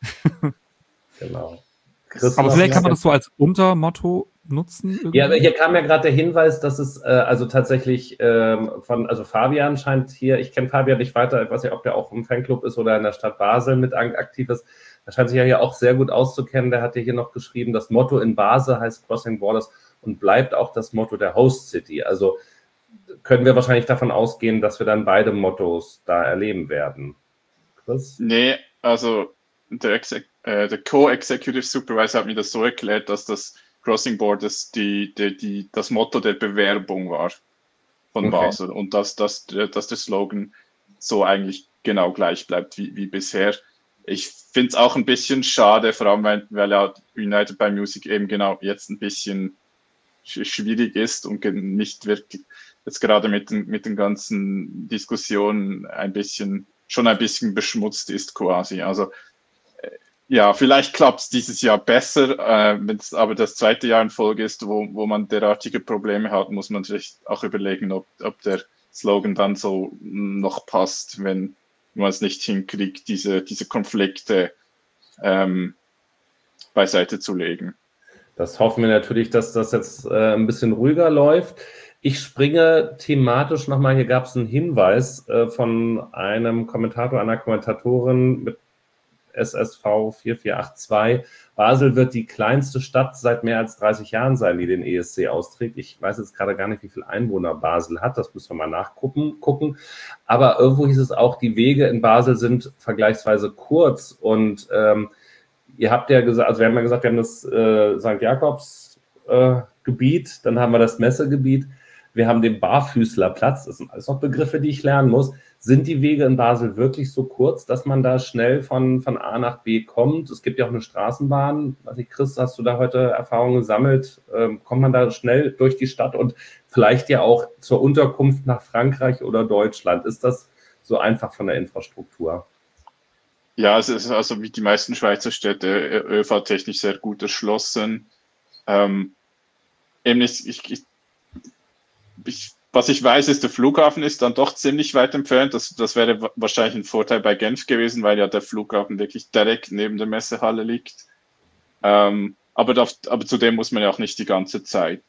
Genau. Aber vielleicht kann man das so als Untermotto nutzen? Irgendwie? Ja, hier kam ja gerade der Hinweis, dass es also tatsächlich also Fabian scheint hier, ich kenne Fabian nicht weiter, ich weiß nicht, ob der auch im Fanclub ist oder in der Stadt Basel mit aktiv ist. Er scheint sich ja hier auch sehr gut auszukennen. Der hat ja hier noch geschrieben, das Motto in Basel heißt Crossing Borders und bleibt auch das Motto der Host City. Also können wir wahrscheinlich davon ausgehen, dass wir dann beide Mottos da erleben werden. Chris? Nee, also der Co-Executive Supervisor hat mir das so erklärt, dass das Crossing Borders das Motto der Bewerbung war von Basel und dass der Slogan so eigentlich genau gleich bleibt wie bisher. Ich finde es auch ein bisschen schade, vor allem weil ja United by Music eben genau jetzt ein bisschen schwierig ist und nicht wirklich jetzt gerade mit den ganzen Diskussionen schon ein bisschen beschmutzt ist quasi. Also ja, vielleicht klappt es dieses Jahr besser, wenn es aber das zweite Jahr in Folge ist, wo man derartige Probleme hat, muss man sich auch überlegen, ob der Slogan dann so noch passt, wenn man es nicht hinkriegt, diese Konflikte beiseite zu legen. Das hoffen wir natürlich, dass das jetzt ein bisschen ruhiger läuft. Ich springe thematisch nochmal, hier gab es einen Hinweis von einem Kommentator, einer Kommentatorin mit SSV 4482. Basel wird die kleinste Stadt seit mehr als 30 Jahren sein, die den ESC austrägt. Ich weiß jetzt gerade gar nicht, wie viele Einwohner Basel hat. Das müssen wir mal nachgucken. Aber irgendwo hieß es auch, die Wege in Basel sind vergleichsweise kurz. Und ihr habt ja gesagt, also wir haben ja gesagt, wir haben das St. Jakobs Gebiet, dann haben wir das Messegebiet, wir haben den Barfüßlerplatz, das sind alles noch Begriffe, die ich lernen muss. Sind die Wege in Basel wirklich so kurz, dass man da schnell von A nach B kommt? Es gibt ja auch eine Straßenbahn. Weiß nicht, Chris, hast du da heute Erfahrungen gesammelt? Kommt man da schnell durch die Stadt und vielleicht ja auch zur Unterkunft nach Frankreich oder Deutschland? Ist das so einfach von der Infrastruktur? Ja, es ist also wie die meisten Schweizer Städte ÖV-technisch sehr gut erschlossen. Was ich weiß, ist, der Flughafen ist dann doch ziemlich weit entfernt. Das wäre wahrscheinlich ein Vorteil bei Genf gewesen, weil ja der Flughafen wirklich direkt neben der Messehalle liegt. Aber zudem muss man ja auch nicht die ganze Zeit.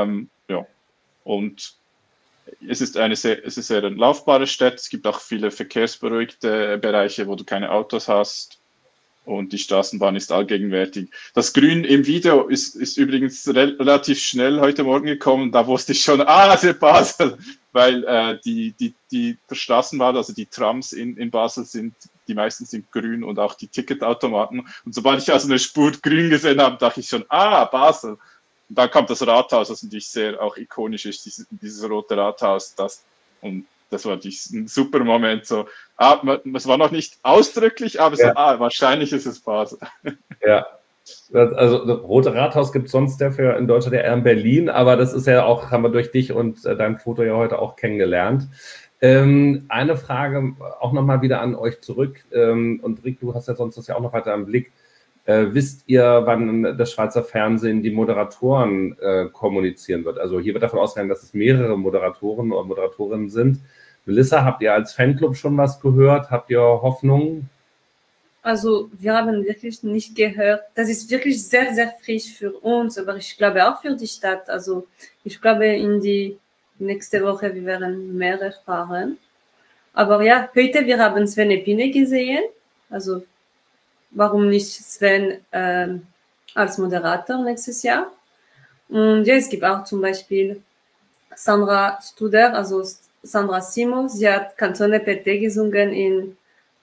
Und es ist eine sehr laufbare Stadt. Es gibt auch viele verkehrsberuhigte Bereiche, wo du keine Autos hast. Und die Straßenbahn ist allgegenwärtig. Das Grün im Video ist übrigens relativ schnell heute Morgen gekommen. Da wusste ich schon, der Basel, weil die Straßenbahn, also die Trams in Basel die meisten sind grün und auch die Ticketautomaten. Und sobald ich also eine Spur grün gesehen habe, dachte ich schon, Basel. Und dann kommt das Rathaus, das natürlich sehr auch ikonisch ist, dieses rote Rathaus. Das war ein super Moment. So, es war noch nicht ausdrücklich, aber wahrscheinlich ist es Basel. Ja, also das Rote Rathaus gibt es sonst dafür in Deutschland eher in Berlin, aber das ist ja auch, haben wir durch dich und dein Foto ja heute auch kennengelernt. Eine Frage auch nochmal wieder an euch zurück. Und Rick, du hast ja sonst das ja auch noch weiter im Blick. Wisst ihr, wann das Schweizer Fernsehen die Moderatoren kommunizieren wird? Also hier wird davon ausgegangen, dass es mehrere Moderatoren oder Moderatorinnen sind. Melissa, habt ihr als Fanclub schon was gehört? Habt ihr Hoffnung? Also wir haben wirklich nicht gehört. Das ist wirklich sehr, sehr frisch für uns, aber ich glaube auch für die Stadt. Also ich glaube, in die nächste Woche wir werden mehr erfahren. Aber ja, heute wir haben Sven Epine gesehen. Also warum nicht Sven als Moderator nächstes Jahr? Und ja, es gibt auch zum Beispiel Sandra Studer, also Sandra Simo. Sie hat Canzone per te gesungen in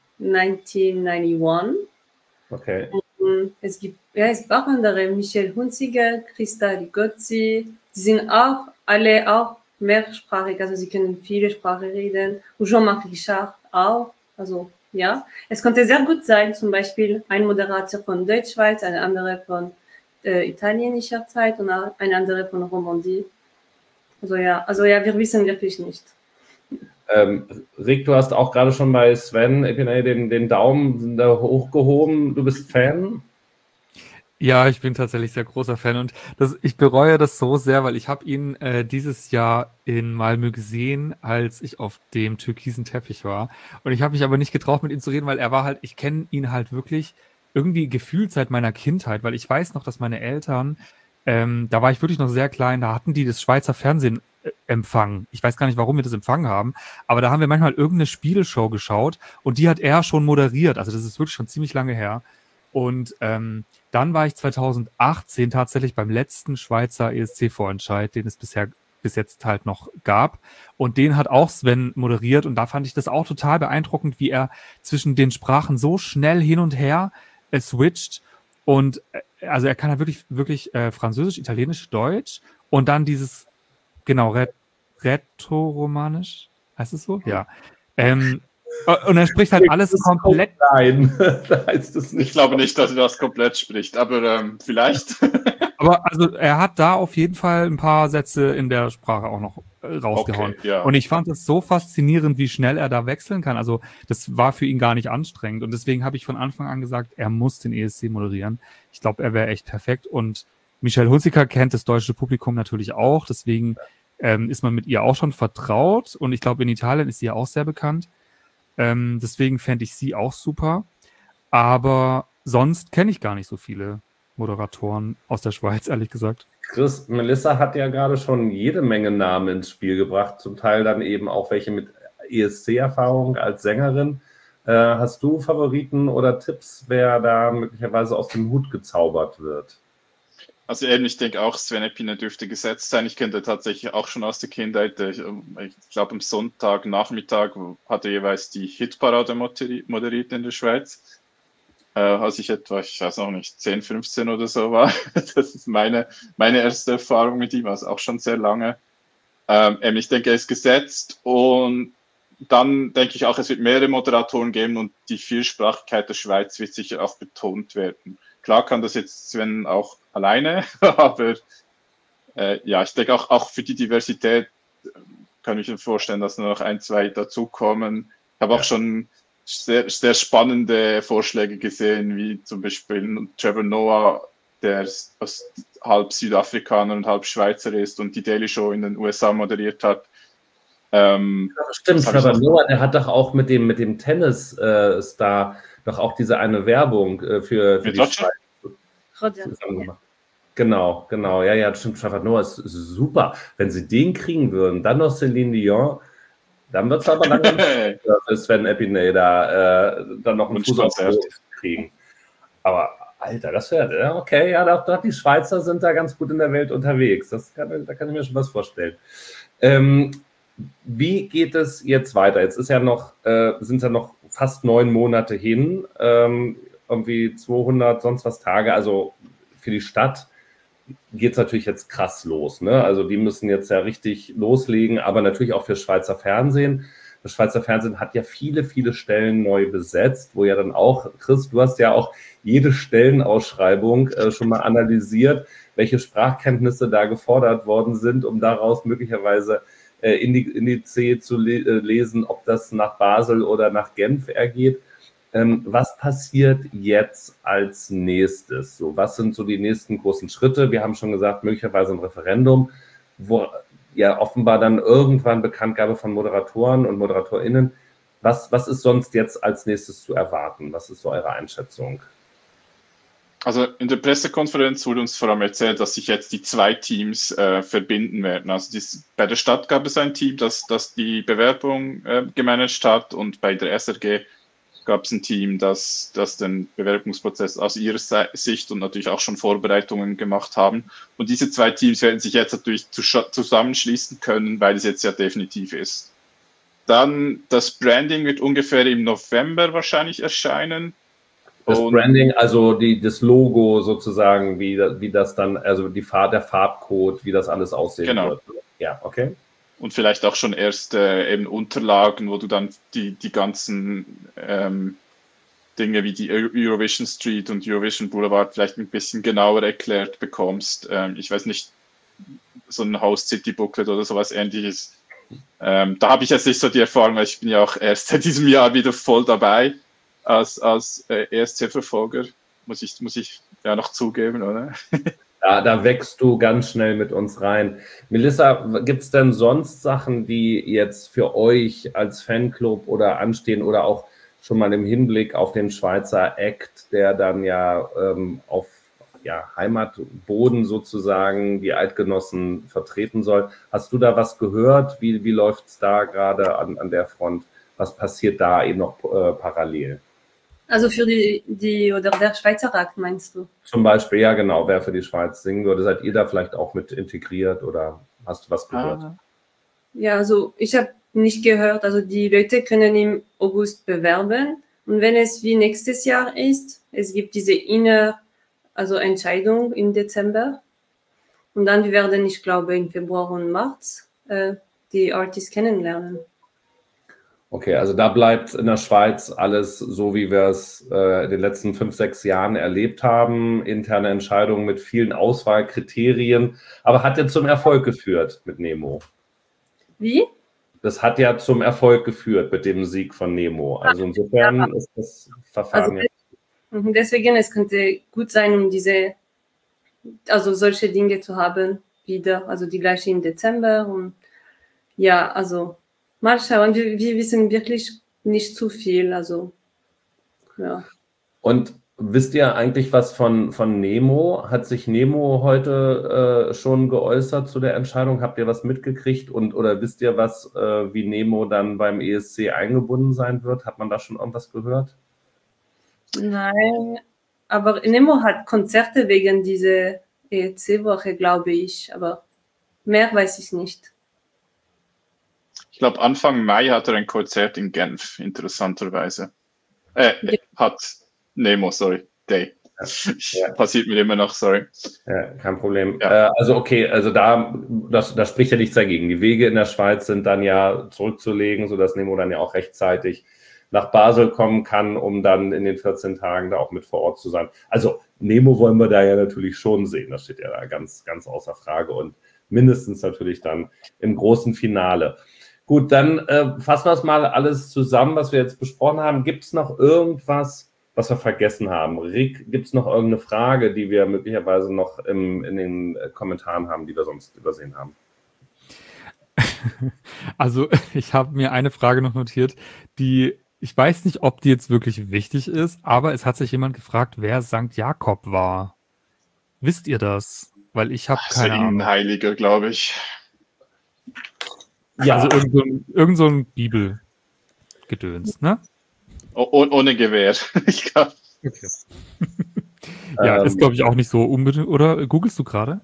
1991. Okay. Und es gibt auch andere, Michel Hunziger, Christa Rigozzi. Die sind auch alle auch mehrsprachig, also sie können viele Sprachen reden. Und Jean-Marc Richard auch. Also ja, es konnte sehr gut sein, zum Beispiel ein Moderator von Deutschschweiz, ein anderer von italienischer Zeit und ein anderer von Romandie. Also ja, wir wissen wirklich nicht. Rick, du hast auch gerade schon bei Sven Epine den Daumen da hochgehoben. Du bist Fan? Ja, ich bin tatsächlich sehr großer Fan und ich bereue das so sehr, weil ich habe ihn dieses Jahr in Malmö gesehen, als ich auf dem türkisen Teppich war. Und ich habe mich aber nicht getraut, mit ihm zu reden, weil ich kenne ihn halt wirklich irgendwie gefühlt seit meiner Kindheit, weil ich weiß noch, dass meine Eltern, da war ich wirklich noch sehr klein, da hatten die das Schweizer Fernsehen empfangen. Ich weiß gar nicht, warum wir das empfangen haben, aber da haben wir manchmal irgendeine Spieleshow geschaut und die hat er schon moderiert. Also das ist wirklich schon ziemlich lange her. Und dann war ich 2018 tatsächlich beim letzten Schweizer ESC-Vorentscheid, den es bis jetzt halt noch gab. Und den hat auch Sven moderiert. Und da fand ich das auch total beeindruckend, wie er zwischen den Sprachen so schnell hin und her switcht. Und also er kann halt wirklich Französisch, Italienisch, Deutsch und dann dieses, genau, Rätoromanisch, heißt es so? Ja. Und er spricht halt alles komplett. Nein, da heißt es nicht. Ich glaube nicht, dass er das komplett spricht, aber vielleicht. Aber also er hat da auf jeden Fall ein paar Sätze in der Sprache auch noch rausgehauen. Okay, ja. Und ich fand es so faszinierend, wie schnell er da wechseln kann. Also das war für ihn gar nicht anstrengend. Und deswegen habe ich von Anfang an gesagt, er muss den ESC moderieren. Ich glaube, er wäre echt perfekt. Und Michelle Hunziker kennt das deutsche Publikum natürlich auch. Deswegen ist man mit ihr auch schon vertraut. Und ich glaube, in Italien ist sie ja auch sehr bekannt. Deswegen fände ich sie auch super. Aber sonst kenne ich gar nicht so viele Moderatoren aus der Schweiz, ehrlich gesagt. Chris, Melissa hat ja gerade schon jede Menge Namen ins Spiel gebracht, zum Teil dann eben auch welche mit ESC-Erfahrung als Sängerin. Hast du Favoriten oder Tipps, wer da möglicherweise aus dem Hut gezaubert wird? Also eben, ich denke auch, Sven Epiner dürfte gesetzt sein. Ich kenne den tatsächlich auch schon aus der Kindheit. Ich glaube, am Sonntagnachmittag hat er jeweils die Hitparade moderiert in der Schweiz. Als ich etwa, ich weiß noch nicht, 10, 15 oder so war. Das ist meine erste Erfahrung mit ihm, also auch schon sehr lange. Ich denke, er ist gesetzt, und dann denke ich auch, es wird mehrere Moderatoren geben und die Vielsprachigkeit der Schweiz wird sicher auch betont werden. Klar kann das jetzt Sven auch alleine, aber ja, ich denke auch für die Diversität kann ich mir vorstellen, dass nur noch 1, 2 dazukommen. Ich habe auch schon sehr, sehr spannende Vorschläge gesehen, wie zum Beispiel Trevor Noah, der halb Südafrikaner und halb Schweizer ist und die Daily Show in den USA moderiert hat. Stimmt, Trevor Noah, der hat doch auch mit dem Tennis-Star doch auch diese eine Werbung für die Schweiz gemacht. Genau, ja, stimmt, Trevor Noah ist super. Wenn sie den kriegen würden, dann noch Celine Dion, dann wird es aber langsam für Sven Epiner dann noch einen Fuß auf den Boden kriegen. Aber Alter, das wäre, okay, ja, doch, die Schweizer sind da ganz gut in der Welt unterwegs. Da kann ich mir schon was vorstellen. Wie geht es jetzt weiter? Jetzt sind ja noch fast 9 Monate hin, irgendwie 200 sonst was Tage. Also für die Stadt geht es natürlich jetzt krass los. Ne? Also die müssen jetzt ja richtig loslegen, aber natürlich auch für Schweizer Fernsehen. Das Schweizer Fernsehen hat ja viele, viele Stellen neu besetzt, wo ja dann auch, Chris, du hast ja auch jede Stellenausschreibung schon mal analysiert, welche Sprachkenntnisse da gefordert worden sind, um daraus möglicherweise Indice zu lesen, ob das nach Basel oder nach Genf ergeht. Was passiert jetzt als nächstes? So, was sind so die nächsten großen Schritte? Wir haben schon gesagt, möglicherweise ein Referendum, wo ja offenbar dann irgendwann Bekanntgabe von Moderatoren und ModeratorInnen. Was ist sonst jetzt als nächstes zu erwarten? Was ist so eure Einschätzung? Also in der Pressekonferenz wurde uns vor allem erzählt, dass sich jetzt die 2 Teams verbinden werden. Also bei der Stadt gab es ein Team, das die Bewerbung gemanagt hat, und bei der SRG gab es ein Team, das den Bewerbungsprozess aus ihrer Sicht und natürlich auch schon Vorbereitungen gemacht haben. Und diese 2 Teams werden sich jetzt natürlich zusammenschließen können, weil es jetzt ja definitiv ist. Dann das Branding wird ungefähr im November wahrscheinlich erscheinen. Das Branding, also das Logo sozusagen, wie das dann, also der Farbcode, wie das alles aussehen wird. Ja, okay. Und vielleicht auch schon erst eben Unterlagen, wo du dann die ganzen Dinge wie die Eurovision Street und Eurovision Boulevard vielleicht ein bisschen genauer erklärt bekommst. Ich weiß nicht, so ein Host City Booklet oder sowas Ähnliches. Da habe ich jetzt nicht so die Erfahrung, weil ich bin ja auch erst seit diesem Jahr wieder voll dabei als ESC-Verfolger. Muss ich ja noch zugeben, oder? Da wächst du ganz schnell mit uns rein. Melissa, gibt es denn sonst Sachen, die jetzt für euch als Fanclub oder anstehen oder auch schon mal im Hinblick auf den Schweizer Act, der dann ja auf Heimatboden sozusagen die Eidgenossen vertreten soll? Hast du da was gehört? Wie läuft es da gerade an der Front? Was passiert da eben noch parallel? Also für oder der Schweizer Akt, meinst du? Zum Beispiel, ja genau, wer für die Schweiz singen würde. Seid ihr da vielleicht auch mit integriert oder hast du was gehört? Ja, also ich habe nicht gehört, also die Leute können im August bewerben, und wenn es wie nächstes Jahr ist, es gibt diese Entscheidung im Dezember, und dann wir werden, ich glaube, im Februar und März die Artists kennenlernen. Okay, also da bleibt in der Schweiz alles so, wie wir es in den letzten 5, 6 Jahren erlebt haben. Interne Entscheidungen mit vielen Auswahlkriterien, aber hat ja zum Erfolg geführt mit Nemo. Wie? Das hat ja zum Erfolg geführt mit dem Sieg von Nemo. Also insofern ist das Verfahren deswegen, es könnte gut sein, um solche Dinge zu haben wieder, also die gleiche im Dezember, und ja, also mal schauen, wir wissen wirklich nicht zu viel, also ja. Und Wisst ihr eigentlich was von Nemo? Hat sich Nemo heute schon geäußert zu der Entscheidung? Habt ihr was mitgekriegt oder wisst ihr was, wie Nemo dann beim ESC eingebunden sein wird? Hat man da schon irgendwas gehört? Nein, aber Nemo hat Konzerte wegen dieser ESC-Woche, glaube ich, aber mehr weiß ich nicht. Ich glaube, Anfang Mai hat er ein Konzert in Genf, interessanterweise. Hat Nemo, sorry, Day. Ja. Passiert mir immer noch, sorry. Ja, kein Problem. Ja. Also okay, also da spricht ja nichts dagegen. Die Wege in der Schweiz sind dann ja zurückzulegen, sodass Nemo dann ja auch rechtzeitig nach Basel kommen kann, um dann in den 14 Tagen da auch mit vor Ort zu sein. Also Nemo wollen wir da ja natürlich schon sehen. Das steht ja da ganz, ganz außer Frage und mindestens natürlich dann im großen Finale. Gut, dann fassen wir es mal alles zusammen, was wir jetzt besprochen haben. Gibt es noch irgendwas, was wir vergessen haben? Rick, gibt es noch irgendeine Frage, die wir möglicherweise noch in den Kommentaren haben, die wir sonst übersehen haben? Also ich habe mir eine Frage noch notiert, die, ich weiß nicht, ob die jetzt wirklich wichtig ist, aber es hat sich jemand gefragt, wer Sankt Jakob war. Wisst ihr das? Weil ich habe keine Ahnung. Ein Heiliger, glaube ich. Ja. Also irgend so ein Bibelgedöns, ne? Ohne Gewehr. Ich glaube. Okay. Ja, ist, glaube ich, auch nicht so unbedingt, oder? Googlest du gerade?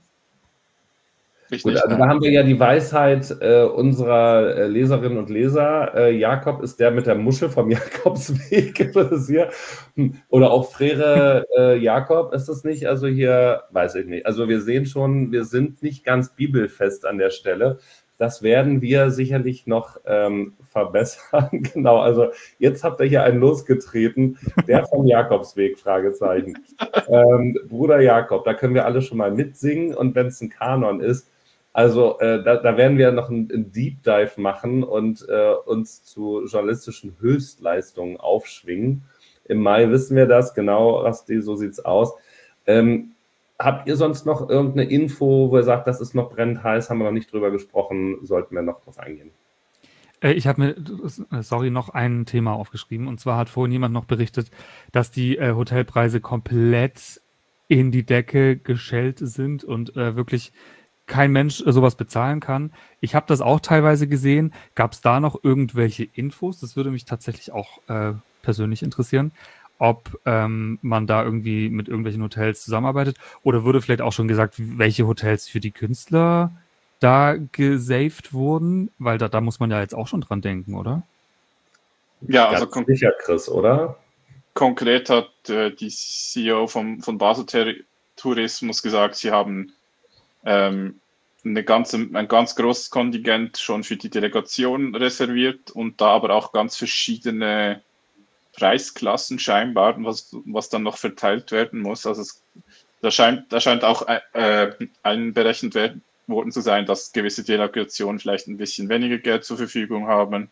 Gut, also da haben wir ja die Weisheit unserer Leserinnen und Leser. Jakob ist der mit der Muschel vom Jakobsweg. Oder auch Frere Jakob ist es nicht. Also hier weiß ich nicht. Also wir sehen schon, wir sind nicht ganz bibelfest an der Stelle. Das werden wir sicherlich noch verbessern. Genau, also jetzt habt ihr hier einen losgetreten. Der vom Jakobsweg, Fragezeichen. Bruder Jakob, da können wir alle schon mal mitsingen. Und wenn es ein Kanon ist, also da werden wir noch einen Deep Dive machen und uns zu journalistischen Höchstleistungen aufschwingen. Im Mai wissen wir das, genau, Rasti, so sieht's aus. Habt ihr sonst noch irgendeine Info, wo ihr sagt, das ist noch brennend heiß, haben wir noch nicht drüber gesprochen, sollten wir noch drauf eingehen? Ich habe mir, noch ein Thema aufgeschrieben. Und zwar hat vorhin jemand noch berichtet, dass die Hotelpreise komplett in die Decke geschellt sind und wirklich kein Mensch sowas bezahlen kann. Ich habe das auch teilweise gesehen. Gab es da noch irgendwelche Infos? Das würde mich tatsächlich auch persönlich interessieren, ob man da irgendwie mit irgendwelchen Hotels zusammenarbeitet. Oder wurde vielleicht auch schon gesagt, welche Hotels für die Künstler da gesaved wurden? Weil da muss man ja jetzt auch schon dran denken, oder? Ja, also sicher, Chris, oder? Konkret hat die CEO von Basel Tourismus gesagt, sie haben ein ganz großes Kontingent schon für die Delegation reserviert und da aber auch ganz verschiedene Preisklassen scheinbar, was dann noch verteilt werden muss. Also da scheint auch einberechnet worden zu sein, dass gewisse Delegationen vielleicht ein bisschen weniger Geld zur Verfügung haben.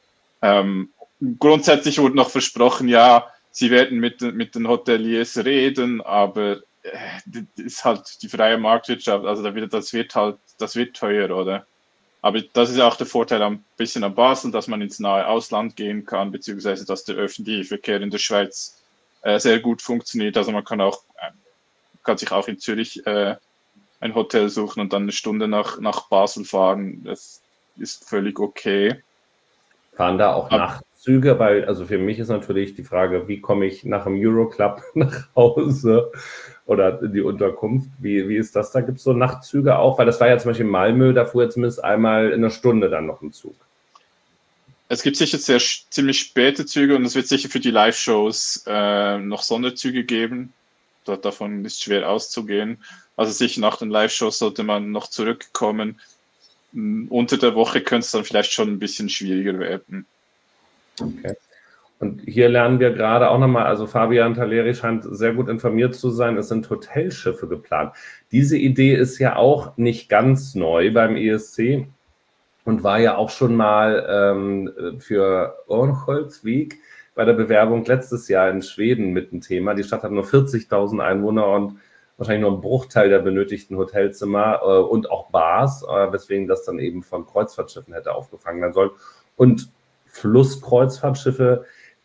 Grundsätzlich wurde noch versprochen, ja, sie werden mit den Hoteliers reden, aber das ist halt die freie Marktwirtschaft, also das wird teuer, oder? Aber das ist auch der Vorteil ein bisschen an Basel, dass man ins nahe Ausland gehen kann, beziehungsweise dass der öffentliche Verkehr in der Schweiz sehr gut funktioniert. Also man kann sich auch in Zürich ein Hotel suchen und dann eine Stunde nach Basel fahren. Das ist völlig okay. Fahren da auch Nachtzüge? Weil, also für mich ist natürlich die Frage, wie komme ich nach dem Euroclub nach Hause oder in die Unterkunft? Wie ist das? Da gibt es so Nachtzüge auch? Weil das war ja zum Beispiel in Malmö, da fuhr jetzt zumindest einmal in einer Stunde dann noch ein Zug. Es gibt sicher ziemlich späte Züge und es wird sicher für die Live-Shows noch Sonderzüge geben. Davon ist schwer auszugehen. Also sicher nach den Live-Shows sollte man noch zurückkommen. Unter der Woche könnte es dann vielleicht schon ein bisschen schwieriger werden. Okay. Und hier lernen wir gerade auch nochmal, also Fabian Taleri scheint sehr gut informiert zu sein, es sind Hotelschiffe geplant. Diese Idee ist ja auch nicht ganz neu beim ESC und war ja auch schon mal für Örnsköldsvik bei der Bewerbung letztes Jahr in Schweden mit ein Thema. Die Stadt hat nur 40.000 Einwohner und wahrscheinlich nur ein Bruchteil der benötigten Hotelzimmer und auch Bars, weswegen das dann eben von Kreuzfahrtschiffen hätte aufgefangen werden sollen. Und Flusskreuzfahrtschiffe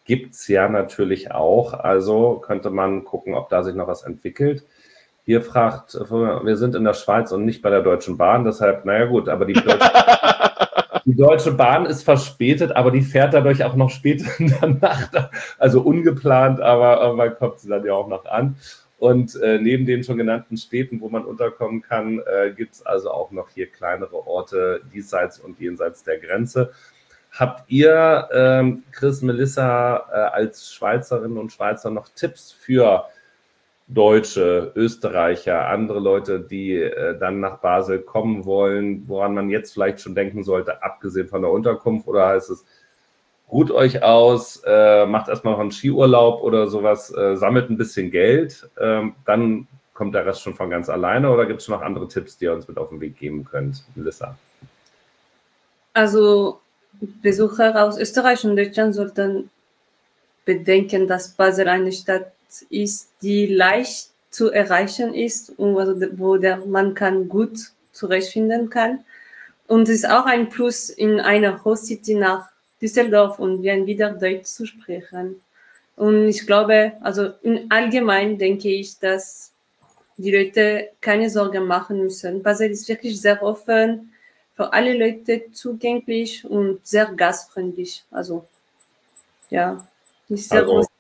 gibt es ja natürlich auch. Also könnte man gucken, ob da sich noch was entwickelt. Hier fragt, wir sind in der Schweiz und nicht bei der Deutschen Bahn, deshalb, naja gut, aber die Deutsche Bahn ist verspätet, aber die fährt dadurch auch noch später in der Nacht, also ungeplant, aber man kommt sie dann ja auch noch an. Und neben den schon genannten Städten, wo man unterkommen kann, gibt es also auch noch hier kleinere Orte diesseits und jenseits der Grenze. Habt ihr, Chris, Melissa, als Schweizerinnen und Schweizer noch Tipps für Deutsche, Österreicher, andere Leute, die dann nach Basel kommen wollen, woran man jetzt vielleicht schon denken sollte, abgesehen von der Unterkunft? Oder heißt es, ruht euch aus, macht erstmal noch einen Skiurlaub oder sowas, sammelt ein bisschen Geld, dann kommt der Rest schon von ganz alleine? Oder gibt es noch andere Tipps, die ihr uns mit auf den Weg geben könnt, Melissa? Also Besucher aus Österreich und Deutschland sollten bedenken, dass Basel eine Stadt ist, die leicht zu erreichen ist und also wo man kann gut zurechtfinden kann. Und es ist auch ein Plus, in einer Host City nach Düsseldorf und wieder Deutsch zu sprechen. Und ich glaube, also im Allgemeinen denke ich, dass die Leute keine Sorgen machen müssen. Basel ist wirklich sehr offen, für alle Leute zugänglich und sehr gastfreundlich. Also, ja, nicht sehr groß.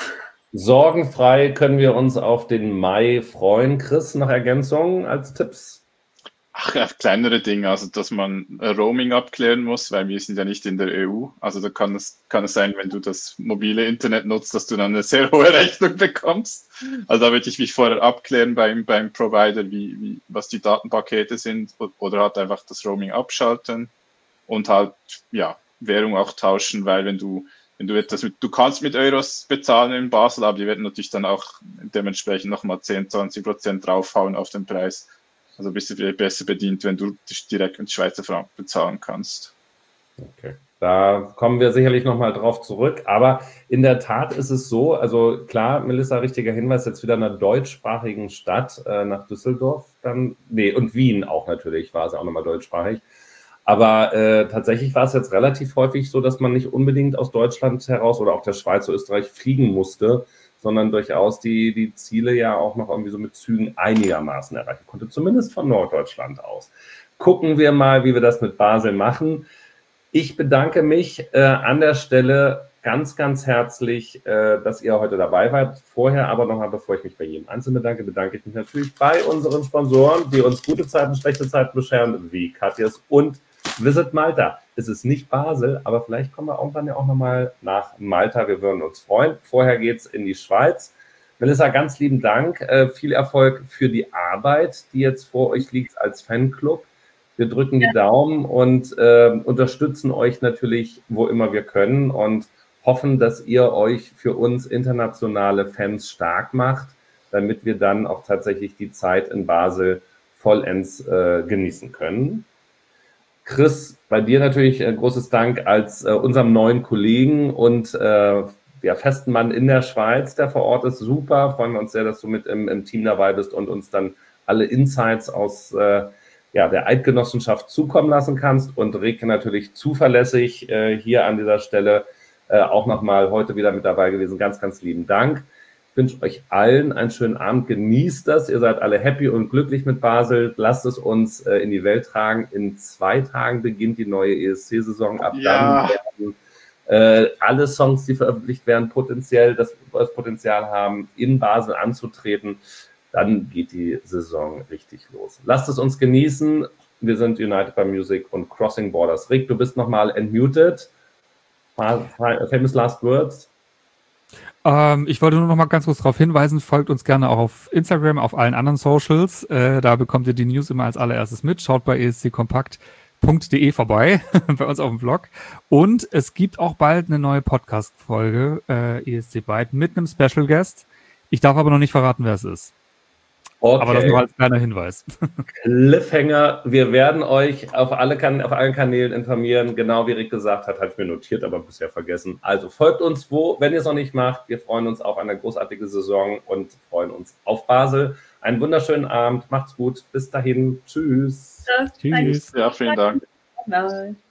Sorgenfrei können wir uns auf den Mai freuen. Chris, noch Ergänzungen als Tipps? Ach ja, kleinere Dinge, also dass man Roaming abklären muss, weil wir sind ja nicht in der EU. Also da kann es sein, wenn du das mobile Internet nutzt, dass du dann eine sehr hohe Rechnung bekommst. Also da würde ich mich vorher abklären beim Provider, was die Datenpakete sind, oder halt einfach das Roaming abschalten und halt ja Währung auch tauschen, weil wenn du etwas du kannst mit Euros bezahlen in Basel, aber die werden natürlich dann auch dementsprechend nochmal 10-20% draufhauen auf den Preis. Also bist du vielleicht besser bedient, wenn du dich direkt mit Schweizer Franken bezahlen kannst. Okay, da kommen wir sicherlich nochmal drauf zurück. Aber in der Tat ist es so, also klar, Melissa, richtiger Hinweis, jetzt wieder in einer deutschsprachigen Stadt nach Düsseldorf dann, und Wien auch natürlich, war es auch nochmal deutschsprachig. Aber tatsächlich war es jetzt relativ häufig so, dass man nicht unbedingt aus Deutschland heraus oder auch der Schweiz oder Österreich fliegen musste, sondern durchaus die Ziele ja auch noch irgendwie so mit Zügen einigermaßen erreichen konnte, zumindest von Norddeutschland aus. Gucken wir mal, wie wir das mit Basel machen. Ich bedanke mich an der Stelle ganz, ganz herzlich, dass ihr heute dabei wart. Vorher aber nochmal, bevor ich mich bei jedem Einzelnen bedanke ich mich natürlich bei unseren Sponsoren, die uns gute Zeiten, schlechte Zeiten bescheren, wie Katjes und Visit Malta. Es ist nicht Basel, aber vielleicht kommen wir irgendwann ja auch nochmal nach Malta. Wir würden uns freuen. Vorher geht es in die Schweiz. Melissa, ganz lieben Dank. Viel Erfolg für die Arbeit, die jetzt vor euch liegt als Fanclub. Wir drücken die Daumen und unterstützen euch natürlich, wo immer wir können und hoffen, dass ihr euch für uns internationale Fans stark macht, damit wir dann auch tatsächlich die Zeit in Basel vollends genießen können. Chris, bei dir natürlich großes Dank als unserem neuen Kollegen und festen Mann in der Schweiz, der vor Ort ist. Super, freuen wir uns sehr, dass du mit im Team dabei bist und uns dann alle Insights aus der Eidgenossenschaft zukommen lassen kannst. Und Rick natürlich zuverlässig hier an dieser Stelle auch nochmal heute wieder mit dabei gewesen. Ganz, ganz lieben Dank. Ich wünsche euch allen einen schönen Abend. Genießt das. Ihr seid alle happy und glücklich mit Basel. Lasst es uns in die Welt tragen. In 2 Tagen beginnt die neue ESC-Saison. Ab dann werden alle Songs, die veröffentlicht werden, potenziell das Potenzial haben, in Basel anzutreten. Dann geht die Saison richtig los. Lasst es uns genießen. Wir sind United by Music und Crossing Borders. Rick, du bist nochmal entmutet. Famous last words. Ich wollte nur noch mal ganz kurz darauf hinweisen, folgt uns gerne auch auf Instagram, auf allen anderen Socials. Da bekommt ihr die News immer als allererstes mit. Schaut bei esckompakt.de vorbei, bei uns auf dem Blog. Und es gibt auch bald eine neue Podcast-Folge, ESC Byte, mit einem Special Guest. Ich darf aber noch nicht verraten, wer es ist. Okay. Aber das nur als kleiner Hinweis. Cliffhanger, wir werden euch auf allen Kanälen informieren. Genau wie Rick gesagt hat, habe ich mir notiert, aber bisher vergessen. Also folgt uns wenn ihr es noch nicht macht. Wir freuen uns auf eine großartige Saison und freuen uns auf Basel. Einen wunderschönen Abend, macht's gut, bis dahin, tschüss. Tschüss. Ja, vielen Dank. Bye.